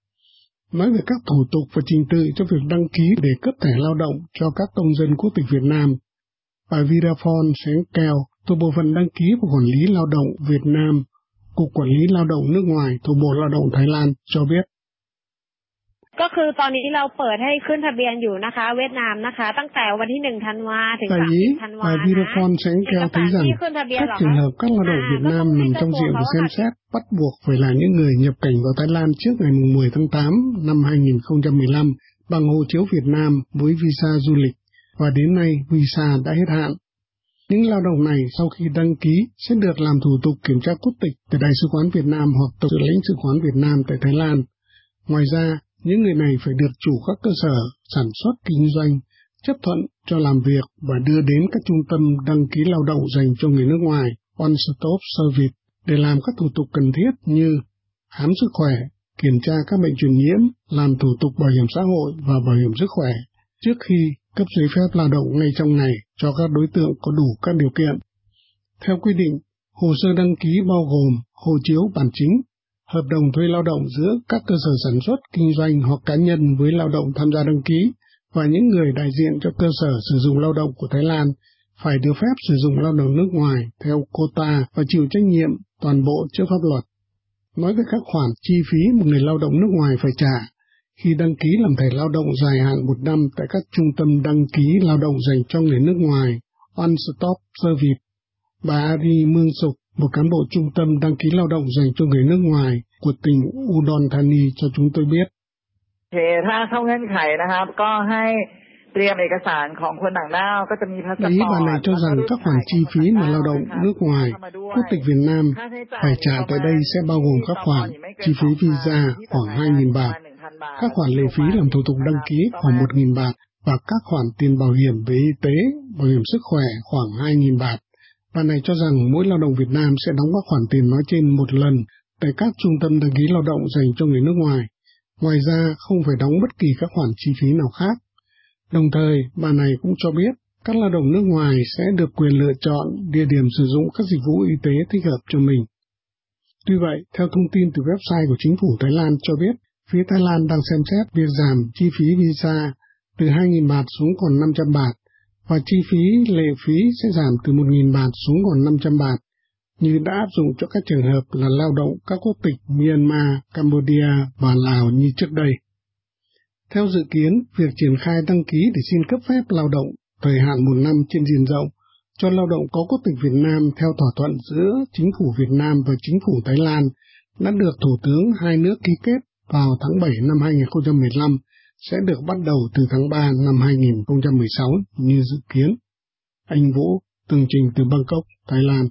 S11: Nói về các thủ tục và trình tự cho việc đăng ký để cấp thẻ lao động cho các công dân quốc tịch Việt Nam, bà Virafon Sengkeo thuộc Bộ phận Đăng ký và Quản lý Lao động Việt Nam, Cục Quản lý Lao động nước ngoài thuộc Bộ Lao động Thái Lan cho biết.
S3: ก็คือตอนนี้เราเปิดให้ขึ้นทะเบียนอยู่นะคะเวียดนามนะคะตั้งแต่วันที่1 ธันวาถึง30 ธันวา
S11: Bà Virafon Sengkeo thấy rằng các trường hợp các lao động Việt Nam nằm trong diện được xem xét bắt buộc phải là những người nhập cảnh vào Thái Lan trước ngày 10 tháng 8 năm 2015 bằng hộ chiếu Việt Nam với visa du lịch và đến nay visa đã hết hạn. Những lao động này sau khi đăng ký sẽ được làm thủ tục kiểm tra quốc tịch tại Đại sứ quán Việt Nam hoặc Tổng lãnh sự quán Việt Nam tại Thái Lan. Ngoài ra, những người này phải được chủ các cơ sở sản xuất kinh doanh chấp thuận cho làm việc và đưa đến các trung tâm đăng ký lao động dành cho người nước ngoài One Stop Service để làm các thủ tục cần thiết như khám sức khỏe, kiểm tra các bệnh truyền nhiễm, làm thủ tục bảo hiểm xã hội và bảo hiểm sức khỏe trước khi cấp giấy phép lao động ngay trong ngày cho các đối tượng có đủ các điều kiện. Theo quy định, hồ sơ đăng ký bao gồm hộ chiếu bản chính, hợp đồng thuê lao động giữa các cơ sở sản xuất, kinh doanh hoặc cá nhân với lao động tham gia đăng ký và những người đại diện cho cơ sở sử dụng lao động của Thái Lan phải được phép sử dụng lao động nước ngoài theo quota và chịu trách nhiệm toàn bộ trước pháp luật. Nói về các khoản chi phí một người lao động nước ngoài phải trả khi đăng ký làm thẻ lao động dài hạn 1 năm tại các trung tâm đăng ký lao động dành cho người nước ngoài One Stop Service, bà Ari Mương Sục, một cán bộ trung tâm đăng ký lao động dành cho người nước ngoài của tỉnh Udon Thani cho chúng tôi biết.
S12: ถ้าเข้าเงื่อนไขนะครับก็ให้
S11: Ý bà này cho rằng các khoản chi phí mà lao động nước ngoài, quốc tịch Việt Nam phải trả tại đây sẽ bao gồm các khoản chi phí visa khoảng 2.000 bạt, các khoản lệ phí làm thủ tục đăng ký khoảng 1.000 bạt và các khoản tiền bảo hiểm về y tế, bảo hiểm sức khỏe khoảng 2.000 bạt. Bà này cho rằng mỗi lao động Việt Nam sẽ đóng các khoản tiền nói trên một lần tại các trung tâm đăng ký lao động dành cho người nước ngoài. Ngoài ra, không phải đóng bất kỳ các khoản chi phí nào khác. Đồng thời, bà này cũng cho biết các lao động nước ngoài sẽ được quyền lựa chọn địa điểm sử dụng các dịch vụ y tế thích hợp cho mình. Tuy vậy, theo thông tin từ website của chính phủ Thái Lan cho biết, phía Thái Lan đang xem xét việc giảm chi phí visa từ 2.000 bạt xuống còn 500 bạt, và chi phí lệ phí sẽ giảm từ 1.000 bạt xuống còn 500 bạt, như đã áp dụng cho các trường hợp là lao động các quốc tịch Myanmar, Cambodia và Lào như trước đây. Theo dự kiến, việc triển khai đăng ký để xin cấp phép lao động thời hạn 1 năm trên diện rộng cho lao động có quốc tịch Việt Nam theo thỏa thuận giữa chính phủ Việt Nam và chính phủ Thái Lan đã được Thủ tướng hai nước ký kết vào tháng 7 năm 2015, sẽ được bắt đầu từ tháng 3 năm 2016 như dự kiến. Anh Vũ, tường trình từ Bangkok, Thái Lan.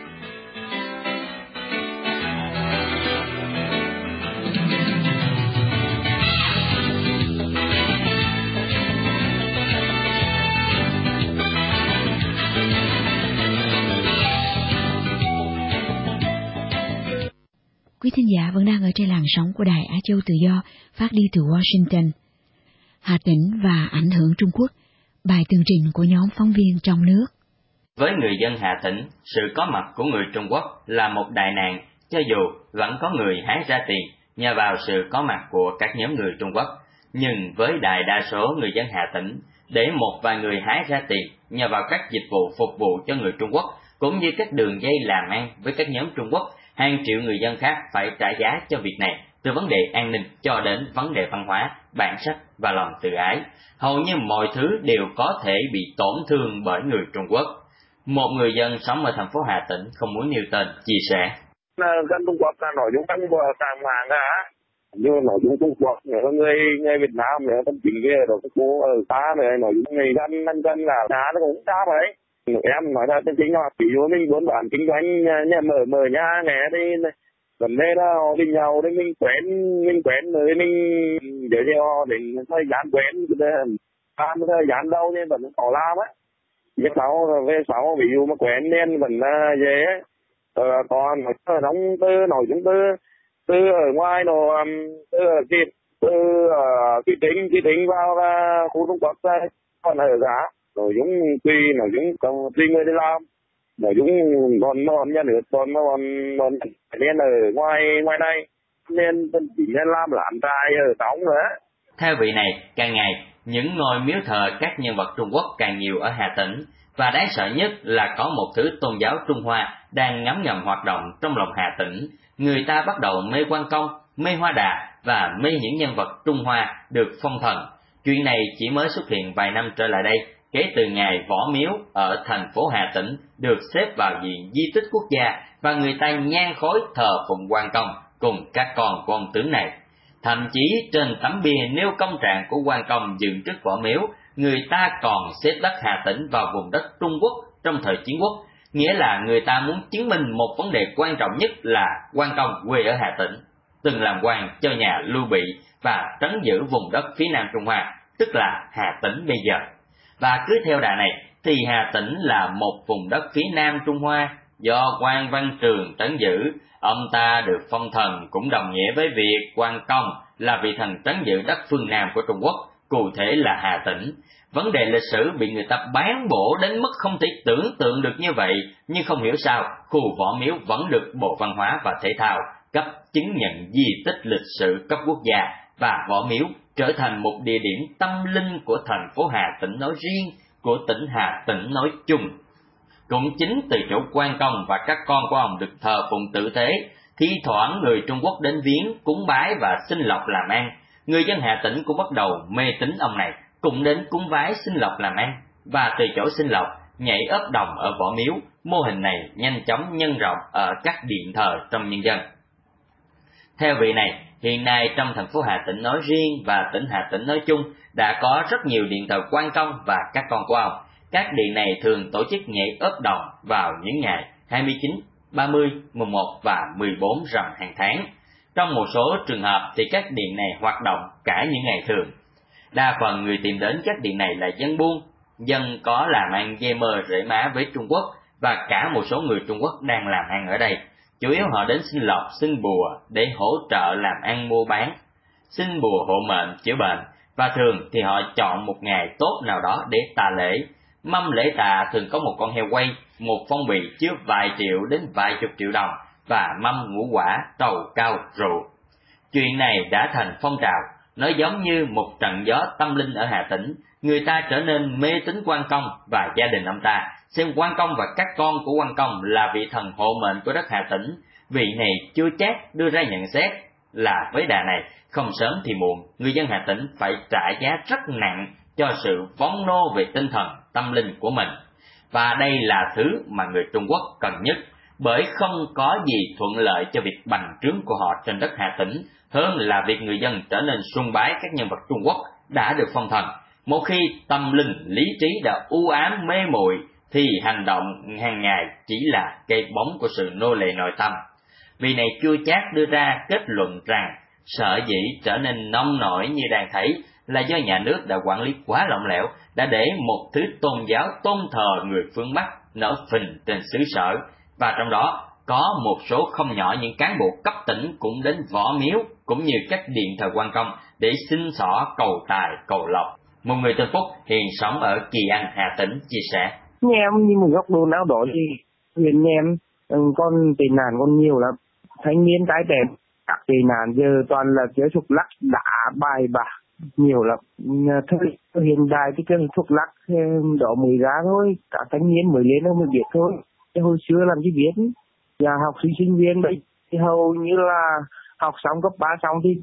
S2: Quý thính giả vẫn đang ở trên làn sóng của Đài Á Châu Tự Do, phát đi từ Washington. Hà Tĩnh và ảnh hưởng Trung Quốc, bài tường trình của nhóm phóng viên trong nước.
S13: Với người dân Hà Tĩnh, sự có mặt của người Trung Quốc là một đại nạn, cho dù vẫn có người hái ra tiền nhờ vào sự có mặt của các nhóm người Trung Quốc. Nhưng với đại đa số người dân Hà Tĩnh, để một vài người hái ra tiền nhờ vào các dịch vụ phục vụ cho người Trung Quốc, cũng như các đường dây làm ăn với các nhóm Trung Quốc, hàng triệu người dân khác phải trả giá cho việc này, từ vấn đề an ninh cho đến vấn đề văn hóa, bản sắc và lòng tự ái. Hầu như mọi thứ đều có thể bị tổn thương bởi người Trung Quốc. Một người dân sống ở thành phố Hà Tĩnh không muốn nêu tên chia sẻ.
S10: Dân Trung Quốc là nội dung tăng hàng hả? Như nội dung Trung Quốc, người Việt Nam, tâm chính kia, rồi các cô ở xa này, nội dung người dân là giá nó cũng đáp ấy. Em nói ra chân chính là ví dụ mình buôn bán kinh doanh nhà mở nhà nghe đi, vấn đề là họ đi nhau để mình quen rồi mình để cho họ đến thời gian quen, thời gian đâu nên vẫn có làm á. Biết sau về sau ví dụ mà quen nên vẫn dễ. Còn đóng nội dung từ ở ngoài nó từ kỹ tính vào khu Trung Quốc còn ở giá. Nội dung tùy người đi làm, nội dung còn nhà nước còn nên ở ngoài này nên chỉ nên làm trai ở trong nữa.
S13: Theo vị này, càng ngày những ngôi miếu thờ các nhân vật Trung Quốc càng nhiều ở Hà Tĩnh, và đáng sợ nhất là có một thứ tôn giáo Trung Hoa đang ngấm ngầm hoạt động trong lòng Hà Tĩnh. Người ta bắt đầu mê Quan Công, mê Hoa Đà và mê những nhân vật Trung Hoa được phong thần. Chuyện này chỉ mới xuất hiện vài năm trở lại đây, kể từ ngày Võ Miếu ở thành phố Hà Tĩnh được xếp vào diện di tích quốc gia và người ta nhang khói thờ phụng Quan Công cùng các con của ông tướng này. Thậm chí trên tấm bia nêu công trạng của Quan Công dựng trước Võ Miếu, người ta còn xếp đất Hà Tĩnh vào vùng đất Trung Quốc trong thời chiến quốc, nghĩa là người ta muốn chứng minh một vấn đề quan trọng nhất là Quan Công quê ở Hà Tĩnh, từng làm quan cho nhà Lưu Bị và trấn giữ vùng đất phía Nam Trung Hoa, tức là Hà Tĩnh bây giờ. Và cứ theo đà này thì Hà Tĩnh là một vùng đất phía Nam Trung Hoa do Quan Văn Trường trấn giữ. Ông ta được phong thần cũng đồng nghĩa với việc Quan Công là vị thần trấn giữ đất phương Nam của Trung Quốc, cụ thể là Hà Tĩnh. Vấn đề lịch sử bị người ta bán bổ đến mức không thể tưởng tượng được như vậy, nhưng không hiểu sao khu Võ Miếu vẫn được Bộ Văn hóa và Thể thao cấp chứng nhận di tích lịch sử cấp quốc gia, và Võ Miếu trở thành một địa điểm tâm linh của thành phố Hà Tĩnh nói riêng, của tỉnh Hà Tĩnh nói chung. Cũng chính từ chỗ Quan Công và các con của ông được thờ phụng tử tế, thi thoảng người Trung Quốc đến viếng, cúng bái và xin lộc làm ăn. Người dân Hà Tĩnh cũng bắt đầu mê tín ông này, cũng đến cúng bái xin lộc làm ăn, và từ chỗ xin lộc nhảy ấp đồng ở Võ Miếu. Mô hình này nhanh chóng nhân rộng ở các điện thờ trong nhân dân. Theo vị này Hiện nay trong thành phố Hà Tĩnh nói riêng và tỉnh Hà Tĩnh nói chung đã có rất nhiều điện thờ Quan Công và các con của ông. Các điện này thường tổ chức nhảy ớt đồng vào những ngày 29, 30, mùng 1 và 14 rằm hàng tháng. Trong một số trường hợp thì các điện này hoạt động cả những ngày thường. Đa phần người tìm đến các điện này là dân buôn, dân có làm ăn dây mơ rễ má với Trung Quốc và cả một số người Trung Quốc đang làm ăn ở đây. Chủ yếu họ đến xin lộc, xin bùa để hỗ trợ làm ăn mua bán, xin bùa hộ mệnh, chữa bệnh, và thường thì họ chọn một ngày tốt nào đó để tà lễ. Mâm lễ tà thường có một con heo quay, một phong bì chứa vài triệu đến vài chục triệu đồng và mâm ngũ quả, trầu cao, rượu. Chuyện này đã thành phong trào, nó giống như một trận gió tâm linh ở Hà Tĩnh. Người ta trở nên mê tín Quan Công và gia đình ông ta, xem Quan Công và các con của Quan Công là vị thần hộ mệnh của đất Hà Tĩnh. Vị này chưa chắc đưa ra nhận xét là với đà này, không sớm thì muộn, người dân Hà Tĩnh phải trả giá rất nặng cho sự vong nô về tinh thần, tâm linh của mình. Và đây là thứ mà người Trung Quốc cần nhất, bởi không có gì thuận lợi cho việc bành trướng của họ trên đất Hà Tĩnh hơn là việc người dân trở nên sùng bái các nhân vật Trung Quốc đã được phong thần. Một khi tâm linh, lý trí đã u ám mê muội thì hành động hàng ngày chỉ là cây bóng của sự nô lệ nội tâm. Vì này chưa chắc đưa ra kết luận rằng sở dĩ trở nên nông nổi như đang thấy là do nhà nước đã quản lý quá lỏng lẻo, đã để một thứ tôn giáo tôn thờ người phương Bắc nở phình trên xứ sở, và trong đó có một số không nhỏ những cán bộ cấp tỉnh cũng đến Võ Miếu cũng như các điện thờ Quan Công để xin xỏ cầu tài cầu lộc. Một người tên Phúc hiện sống ở Kỳ Anh, Hà Tĩnh chia sẻ:
S14: Nhà em như một góc độ nào đó thì huyện nhà em con tệ nạn còn nhiều lắm, thanh niên trai trẻ các tệ nạn giờ toàn là chơi thuốc lắc, đá bài bạc nhiều lắm. Thời hiện đại cái chơi thuốc lắc đó mới ra thôi, cả thanh niên mới lên nó mới biết thôi, chứ hồi xưa làm gì biết. Và học sinh viên đấy thì hầu như là học xong cấp 3 xong thì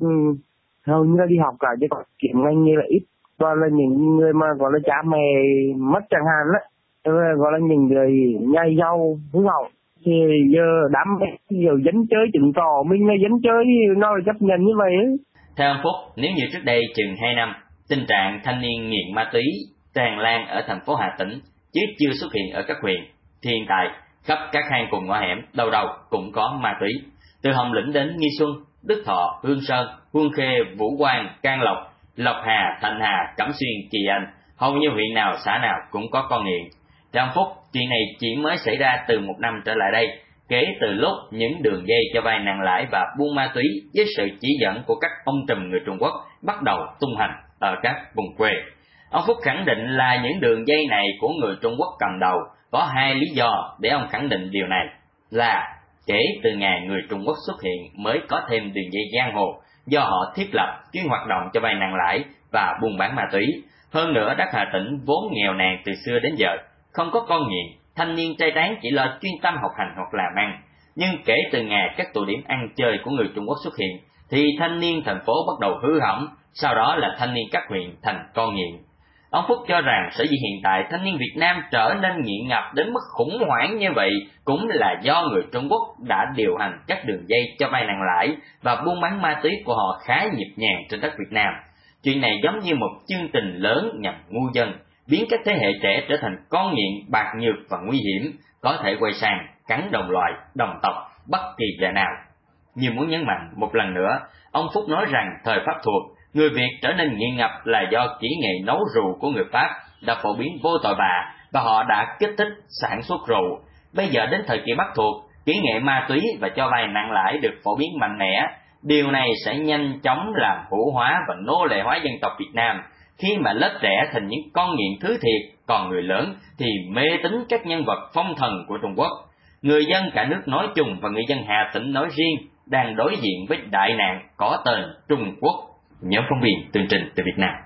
S14: hầu như là đi học cả, chứ còn kiếm ngành như là ít, toàn là những người mà gọi là cha mẹ mất chẳng hạn đấy, gọi là những người nhai rau hư hỏng. Thì giờ đám giờ dẫn chơi chứng tỏ mình là dẫn chơi nó là chấp nhận như vậy ấy.
S13: Theo ông Phúc, nếu như trước đây chừng 2 năm, tình trạng thanh niên nghiện ma túy tràn lan ở thành phố Hà Tĩnh chứ chưa xuất hiện ở các huyện, thì hiện tại khắp các hang cùng ngõ hẻm đầu đầu cũng có ma túy. Từ Hồng Lĩnh đến Nghi Xuân, Đức Thọ, Hương Sơn, Hương Khê, Vũ Quang, Can Lộc, Lộc Hà, Thạnh Hà, Cẩm Xuyên, Kỳ Anh, hầu như huyện nào xã nào cũng có con nghiện. Theo ông Phúc, chuyện này chỉ mới xảy ra từ 1 năm trở lại đây, kể từ lúc những đường dây cho vay nặng lãi và buôn ma túy với sự chỉ dẫn của các ông trùm người Trung Quốc bắt đầu tung hành ở các vùng quê. Ông Phúc khẳng định là những đường dây này của người Trung Quốc cầm đầu. Có 2 lý do để ông khẳng định điều này là kể từ ngày người Trung Quốc xuất hiện mới có thêm đường dây giang hồ do họ thiết lập chuyên hoạt động cho vay nặng lãi và buôn bán ma túy. Hơn nữa, đất Hà Tĩnh vốn nghèo nàn từ xưa đến giờ, không có con nghiện, thanh niên trai tráng chỉ lo chuyên tâm học hành hoặc làm ăn. Nhưng kể từ ngày các tụ điểm ăn chơi của người Trung Quốc xuất hiện, thì thanh niên thành phố bắt đầu hư hỏng, sau đó là thanh niên các huyện thành con nghiện. Ông Phúc cho rằng sở dĩ hiện tại thanh niên Việt Nam trở nên nghiện ngập đến mức khủng hoảng như vậy cũng là do người Trung Quốc đã điều hành các đường dây cho vay nặng lãi và buôn bán ma túy của họ khá nhịp nhàng trên đất Việt Nam. Chuyện này giống như một chương trình lớn nhằm ngu dân, biến các thế hệ trẻ trở thành con nghiện bạc nhược và nguy hiểm, có thể quay sang cắn đồng loại, đồng tộc bất kỳ giờ nào. Như muốn nhấn mạnh một lần nữa, ông Phúc nói rằng thời Pháp thuộc, người Việt trở nên nghiện ngập là do kỹ nghệ nấu rượu của người Pháp đã phổ biến vô tội vạ và họ đã kích thích sản xuất rượu. Bây giờ đến thời kỳ Bắc thuộc, kỹ nghệ ma túy và cho vay nặng lãi được phổ biến mạnh mẽ. Điều này sẽ nhanh chóng làm hữu hóa và nô lệ hóa dân tộc Việt Nam, khi mà lớp trẻ thành những con nghiện thứ thiệt, còn người lớn thì mê tín các nhân vật phong thần của Trung Quốc. Người dân cả nước nói chung và người dân Hà Tĩnh nói riêng đang đối diện với đại nạn có tên Trung Quốc. Nhóm phóng viên tường trình từ Việt Nam.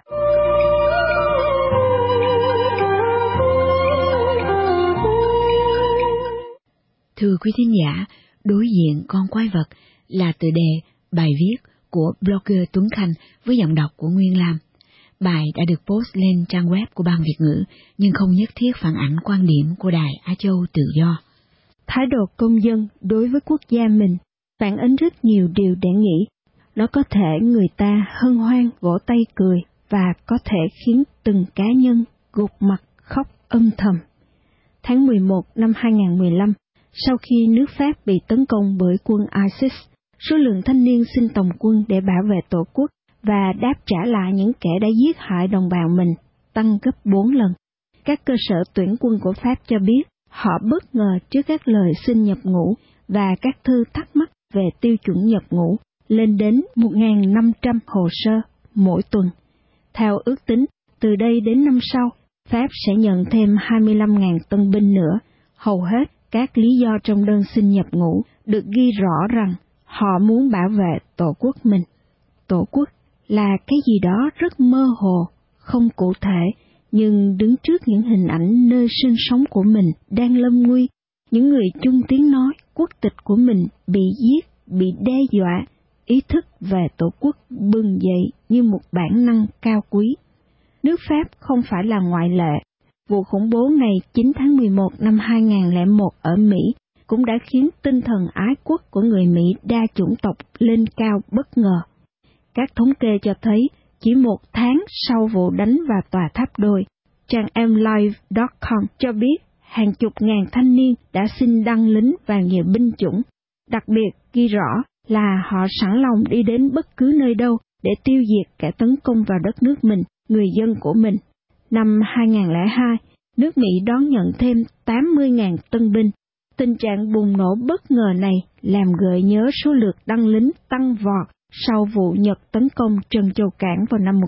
S2: Thưa quý thính giả, đối diện con quái vật là tựa đề bài viết của blogger Tuấn Khanh với giọng đọc của Nguyên Lam. Bài đã được post lên trang web của Ban Việt ngữ, nhưng không nhất thiết phản ánh quan điểm của Đài Á Châu Tự Do.
S4: Thái độ công dân đối với quốc gia mình phản ánh rất nhiều điều đáng nghĩ.
S15: Nó có thể người ta hân hoan vỗ tay cười và có thể khiến từng cá nhân gục mặt khóc âm thầm. Tháng 11 năm 2015, sau khi nước Pháp bị tấn công bởi quân ISIS, số lượng thanh niên xin tòng quân để bảo vệ Tổ quốc và đáp trả lại những kẻ đã giết hại đồng bào mình tăng gấp 4 lần. Các cơ sở tuyển quân của Pháp cho biết họ bất ngờ trước các lời xin nhập ngũ và các thư thắc mắc về tiêu chuẩn nhập ngũ lên đến 1.500 hồ sơ mỗi tuần. Theo ước tính, từ đây đến năm sau, Pháp sẽ nhận thêm 25.000 tân binh nữa. Hầu hết các lý do trong đơn xin nhập ngũ được ghi rõ rằng họ muốn bảo vệ Tổ quốc mình. Tổ quốc là cái gì đó rất mơ hồ, không cụ thể, nhưng đứng trước những hình ảnh nơi sinh sống của mình đang lâm nguy, những người chung tiếng nói quốc tịch của mình bị giết, bị đe dọa, ý thức về Tổ quốc bừng dậy như một bản năng cao quý. Nước Pháp không phải là ngoại lệ. Vụ khủng bố ngày 9 tháng 11 năm 2001 ở Mỹ cũng đã khiến tinh thần ái quốc của người Mỹ đa chủng tộc lên cao bất ngờ. Các thống kê cho thấy, chỉ một tháng sau vụ đánh vào tòa tháp đôi, trang mlive.com cho biết hàng chục ngàn thanh niên đã xin đăng lính vào nhiều binh chủng. Đặc biệt ghi rõ là họ sẵn lòng đi đến bất cứ nơi đâu để tiêu diệt kẻ tấn công vào đất nước mình, người dân của mình. Năm 2002, nước Mỹ đón nhận thêm 80.000 tân binh. Tình trạng bùng nổ bất ngờ này làm gợi nhớ số lượt đăng lính tăng vọt sau vụ Nhật tấn công Trần Châu Cảng vào năm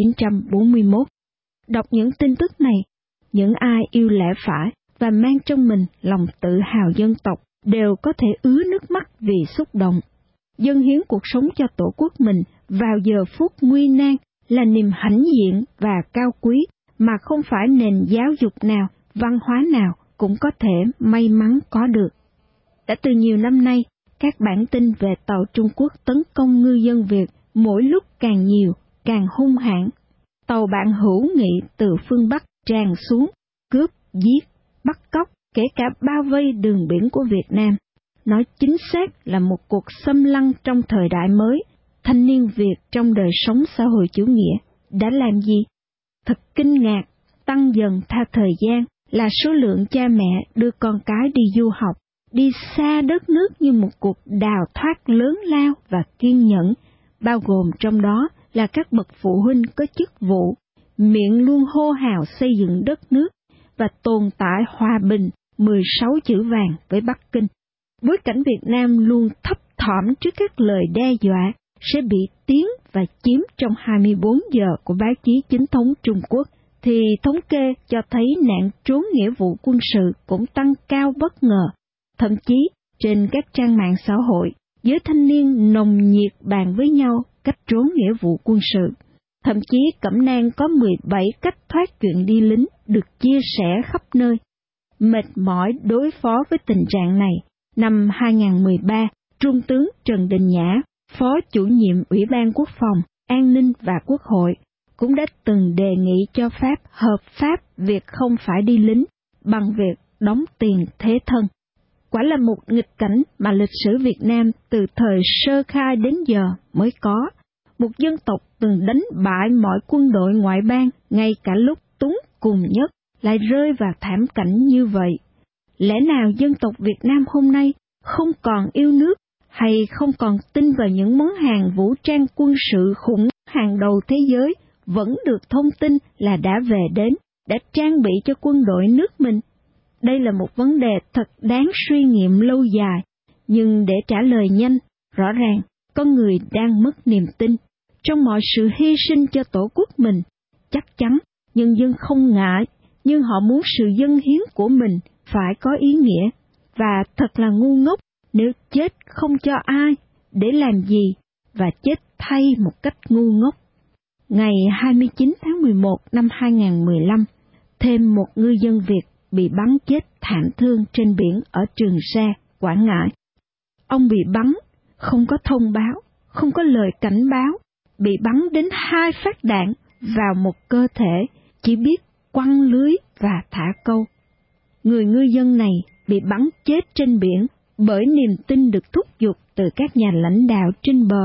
S15: 1941. Đọc những tin tức này, những ai yêu lẽ phải và mang trong mình lòng tự hào dân tộc đều có thể ứa nước mắt vì xúc động. Dâng hiến cuộc sống cho Tổ quốc mình vào giờ phút nguy nan là niềm hãnh diện và cao quý mà không phải nền giáo dục nào, văn hóa nào cũng có thể may mắn có được. Đã từ nhiều năm nay, các bản tin về tàu Trung Quốc tấn công ngư dân Việt mỗi lúc càng nhiều, càng hung hãn. Tàu bạn hữu nghị từ phương Bắc tràn xuống, cướp, giết, bắt cóc, kể cả bao vây đường biển của Việt Nam. Nói chính xác là một cuộc xâm lăng trong thời đại mới. Thanh niên Việt trong đời sống xã hội chủ nghĩa đã làm gì? Thật kinh ngạc, tăng dần theo thời gian là số lượng cha mẹ đưa con cái đi du học, đi xa đất nước như một cuộc đào thoát lớn lao và kiên nhẫn, bao gồm trong đó là các bậc phụ huynh có chức vụ, miệng luôn hô hào xây dựng đất nước và tồn tại hòa bình 16 chữ vàng với Bắc Kinh. Bối cảnh Việt Nam luôn thấp thỏm trước các lời đe dọa sẽ bị tiến và chiếm trong 24 giờ của báo chí chính thống Trung Quốc, thì thống kê cho thấy nạn trốn nghĩa vụ quân sự cũng tăng cao bất ngờ. Thậm chí, trên các trang mạng xã hội, giới thanh niên nồng nhiệt bàn với nhau cách trốn nghĩa vụ quân sự. Thậm chí Cẩm Nang có 17 cách thoát chuyện đi lính được chia sẻ khắp nơi. Mệt mỏi đối phó với tình trạng này, năm 2013, Trung tướng Trần Đình Nhã, Phó chủ nhiệm Ủy ban Quốc phòng, An ninh và Quốc hội, cũng đã từng đề nghị cho Pháp hợp pháp việc không phải đi lính bằng việc đóng tiền thế thân. Quả là một nghịch cảnh mà lịch sử Việt Nam từ thời sơ khai đến giờ mới có. Một dân tộc từng đánh bại mọi quân đội ngoại bang, ngay cả lúc túng cùng nhất, lại rơi vào thảm cảnh như vậy. Lẽ nào dân tộc Việt Nam hôm nay không còn yêu nước, hay không còn tin vào những món hàng vũ trang quân sự khủng hàng đầu thế giới vẫn được thông tin là đã về đến, đã trang bị cho quân đội nước mình? Đây là một vấn đề thật đáng suy nghiệm lâu dài, nhưng để trả lời nhanh, rõ ràng con người đang mất niềm tin. Trong mọi sự hy sinh cho Tổ quốc mình, chắc chắn nhân dân không ngại, nhưng họ muốn sự dâng hiến của mình phải có ý nghĩa, và thật là ngu ngốc nếu chết không cho ai, để làm gì, và chết thay một cách ngu ngốc. Ngày 29 tháng 11 năm 2015, thêm một ngư dân Việt bị bắn chết thảm thương trên biển ở Trường Sa, Quảng Ngãi. Ông bị bắn, không có thông báo, không có lời cảnh báo, bị bắn đến 2 phát đạn vào một cơ thể, chỉ biết quăng lưới và thả câu. Người ngư dân này bị bắn chết trên biển bởi niềm tin được thúc giục từ các nhà lãnh đạo trên bờ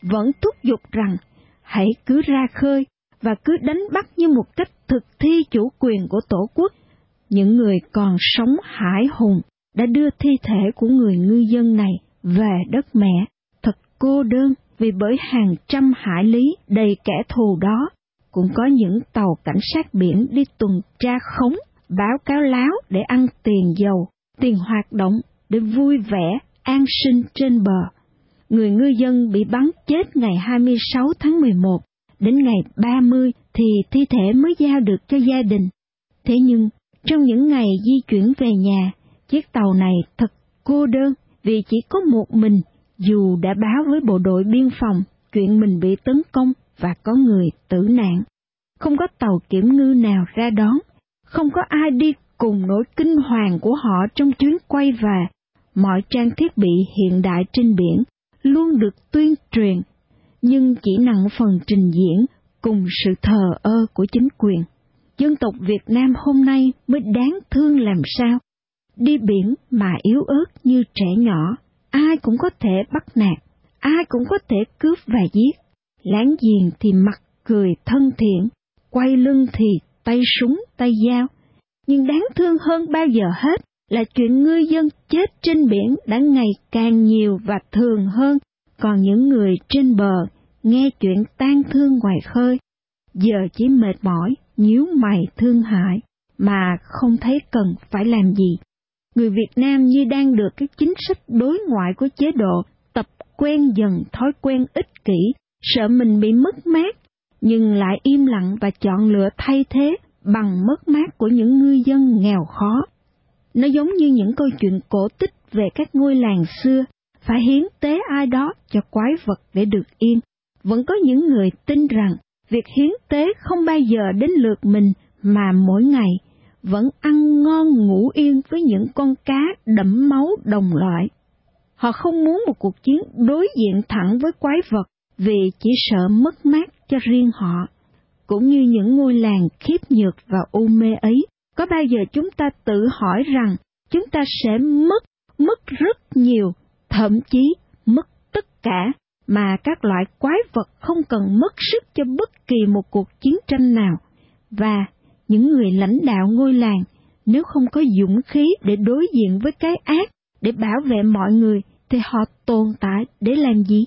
S15: vẫn thúc giục rằng hãy cứ ra khơi và cứ đánh bắt như một cách thực thi chủ quyền của Tổ quốc. Những người còn sống hải hùng đã đưa thi thể của người ngư dân này về đất mẹ, thật cô đơn vì bởi hàng trăm hải lý đầy kẻ thù đó. Cũng có những tàu cảnh sát biển đi tuần tra khống, báo cáo láo để ăn tiền dầu, tiền hoạt động để vui vẻ, an sinh trên bờ. Người ngư dân bị bắn chết ngày 26 tháng 11, đến ngày 30 thì thi thể mới giao được cho gia đình. Thế nhưng, trong những ngày di chuyển về nhà, chiếc tàu này thật cô đơn vì chỉ có một mình, dù đã báo với bộ đội biên phòng chuyện mình bị tấn công và có người tử nạn. Không có tàu kiểm ngư nào ra đón, không có ai đi cùng nỗi kinh hoàng của họ trong chuyến quay về. Mọi trang thiết bị hiện đại trên biển luôn được tuyên truyền, nhưng chỉ nặng phần trình diễn cùng sự thờ ơ của chính quyền. Dân tộc Việt Nam hôm nay mới đáng thương làm sao. Đi biển mà yếu ớt như trẻ nhỏ, ai cũng có thể bắt nạt, ai cũng có thể cướp và giết. Láng giềng thì mặt cười thân thiện, quay lưng thì tay súng tay dao. Nhưng đáng thương hơn bao giờ hết là chuyện ngư dân chết trên biển đã ngày càng nhiều và thường hơn, còn những người trên bờ nghe chuyện tang thương ngoài khơi, giờ chỉ mệt mỏi, nhíu mày thương hại, mà không thấy cần phải làm gì. Người Việt Nam như đang được cái chính sách đối ngoại của chế độ tập quen dần thói quen ích kỷ, sợ mình bị mất mát, nhưng lại im lặng và chọn lựa thay thế bằng mất mát của những ngư dân nghèo khó. Nó giống như những câu chuyện cổ tích về các ngôi làng xưa, phải hiến tế ai đó cho quái vật để được yên. Vẫn có những người tin rằng việc hiến tế không bao giờ đến lượt mình, mà mỗi ngày vẫn ăn ngon ngủ yên với những con cá đẫm máu đồng loại. Họ không muốn một cuộc chiến đối diện thẳng với quái vật vì chỉ sợ mất mát cho riêng họ. Cũng như những ngôi làng khiếp nhược và u mê ấy, có bao giờ chúng ta tự hỏi rằng chúng ta sẽ mất rất nhiều, thậm chí mất tất cả, mà các loại quái vật không cần mất sức cho bất kỳ một cuộc chiến tranh nào. Và những người lãnh đạo ngôi làng, nếu không có dũng khí để đối diện với cái ác, để bảo vệ mọi người, thì họ tồn tại để làm gì?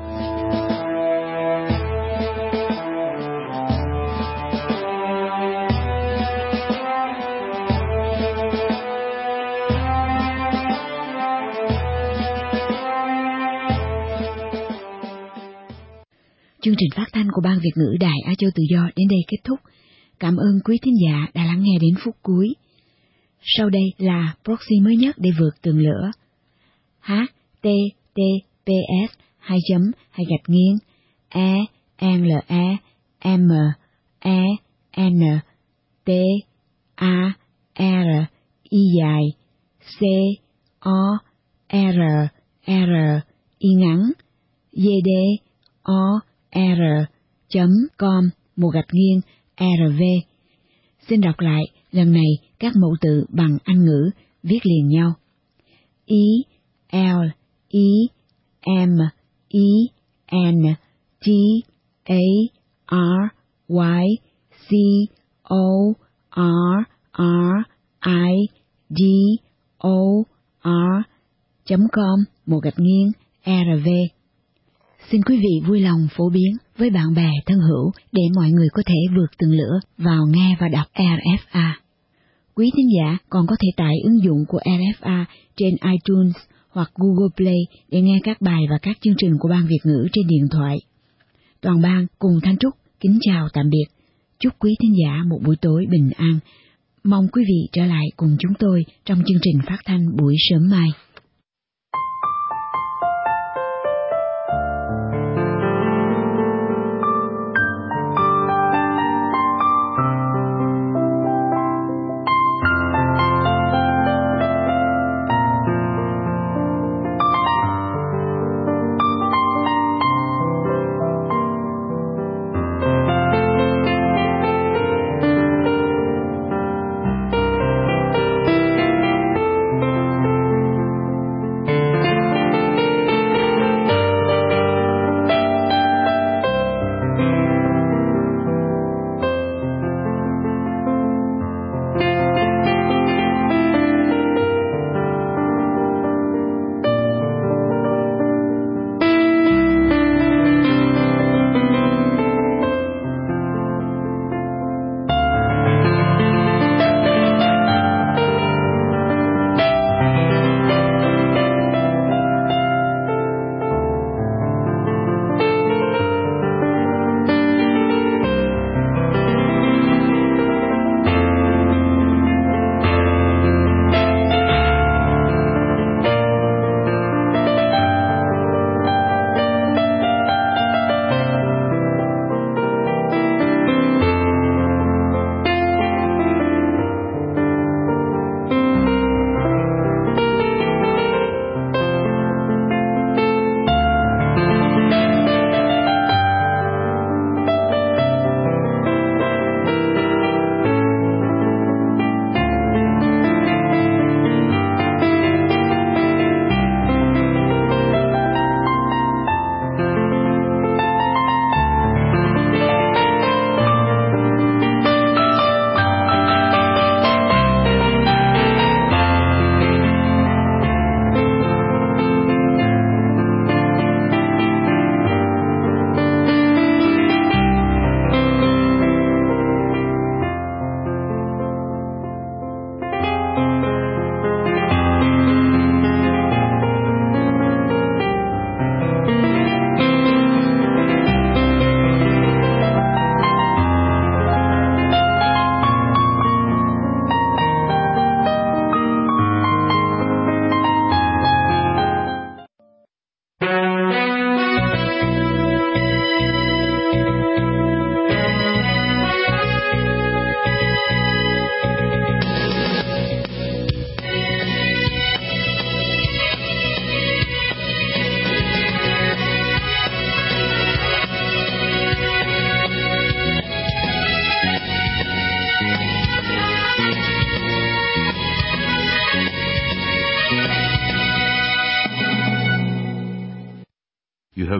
S2: Chương trình phát thanh của Ban Việt ngữ Đài Á Châu Tự Do đến đây kết thúc. Cảm ơn quý thính giả đã lắng nghe đến phút cuối. Sau đây là proxy mới nhất để vượt tường lửa. https://emler.com/rv. Xin đọc lại lần này các mẫu tự bằng Anh ngữ viết liền nhau. ELENRECORDOR.com/rv. Xin quý vị vui lòng phổ biến với bạn bè thân hữu để mọi người có thể vượt tường lửa vào nghe và đọc RFA. Quý thính giả còn có thể tải ứng dụng của RFA trên iTunes hoặc Google Play để nghe các bài và các chương trình của Ban Việt ngữ trên điện thoại. Toàn ban cùng Thanh Trúc kính chào tạm biệt. Chúc quý thính giả một buổi tối bình an. Mong quý vị trở lại cùng chúng tôi trong chương trình phát thanh buổi sớm mai.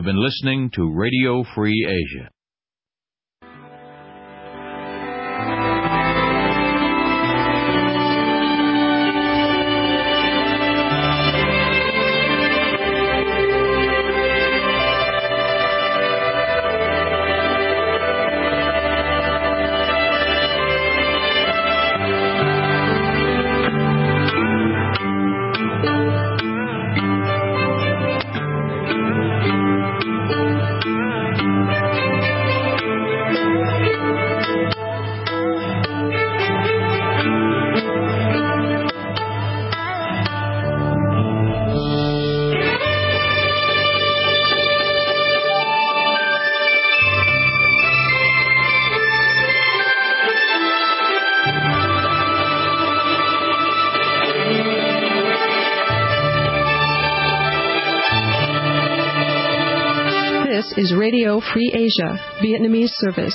S1: have been listening to Radio Free Asia.
S16: This is Radio Free Asia, Vietnamese service.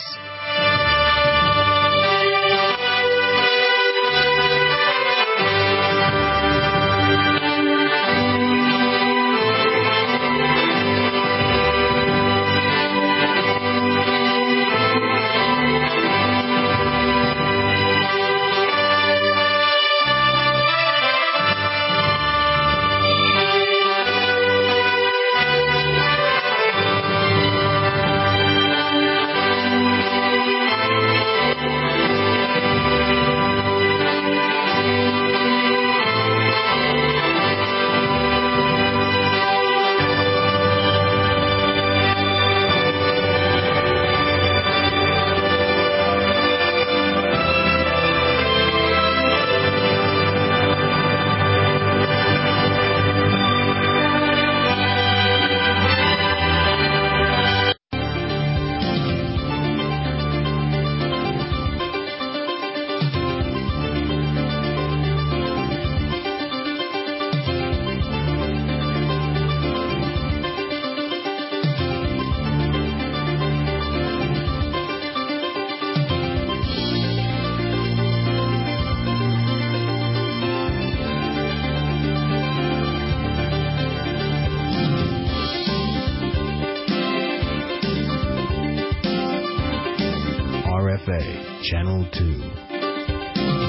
S17: RFA, Channel 2.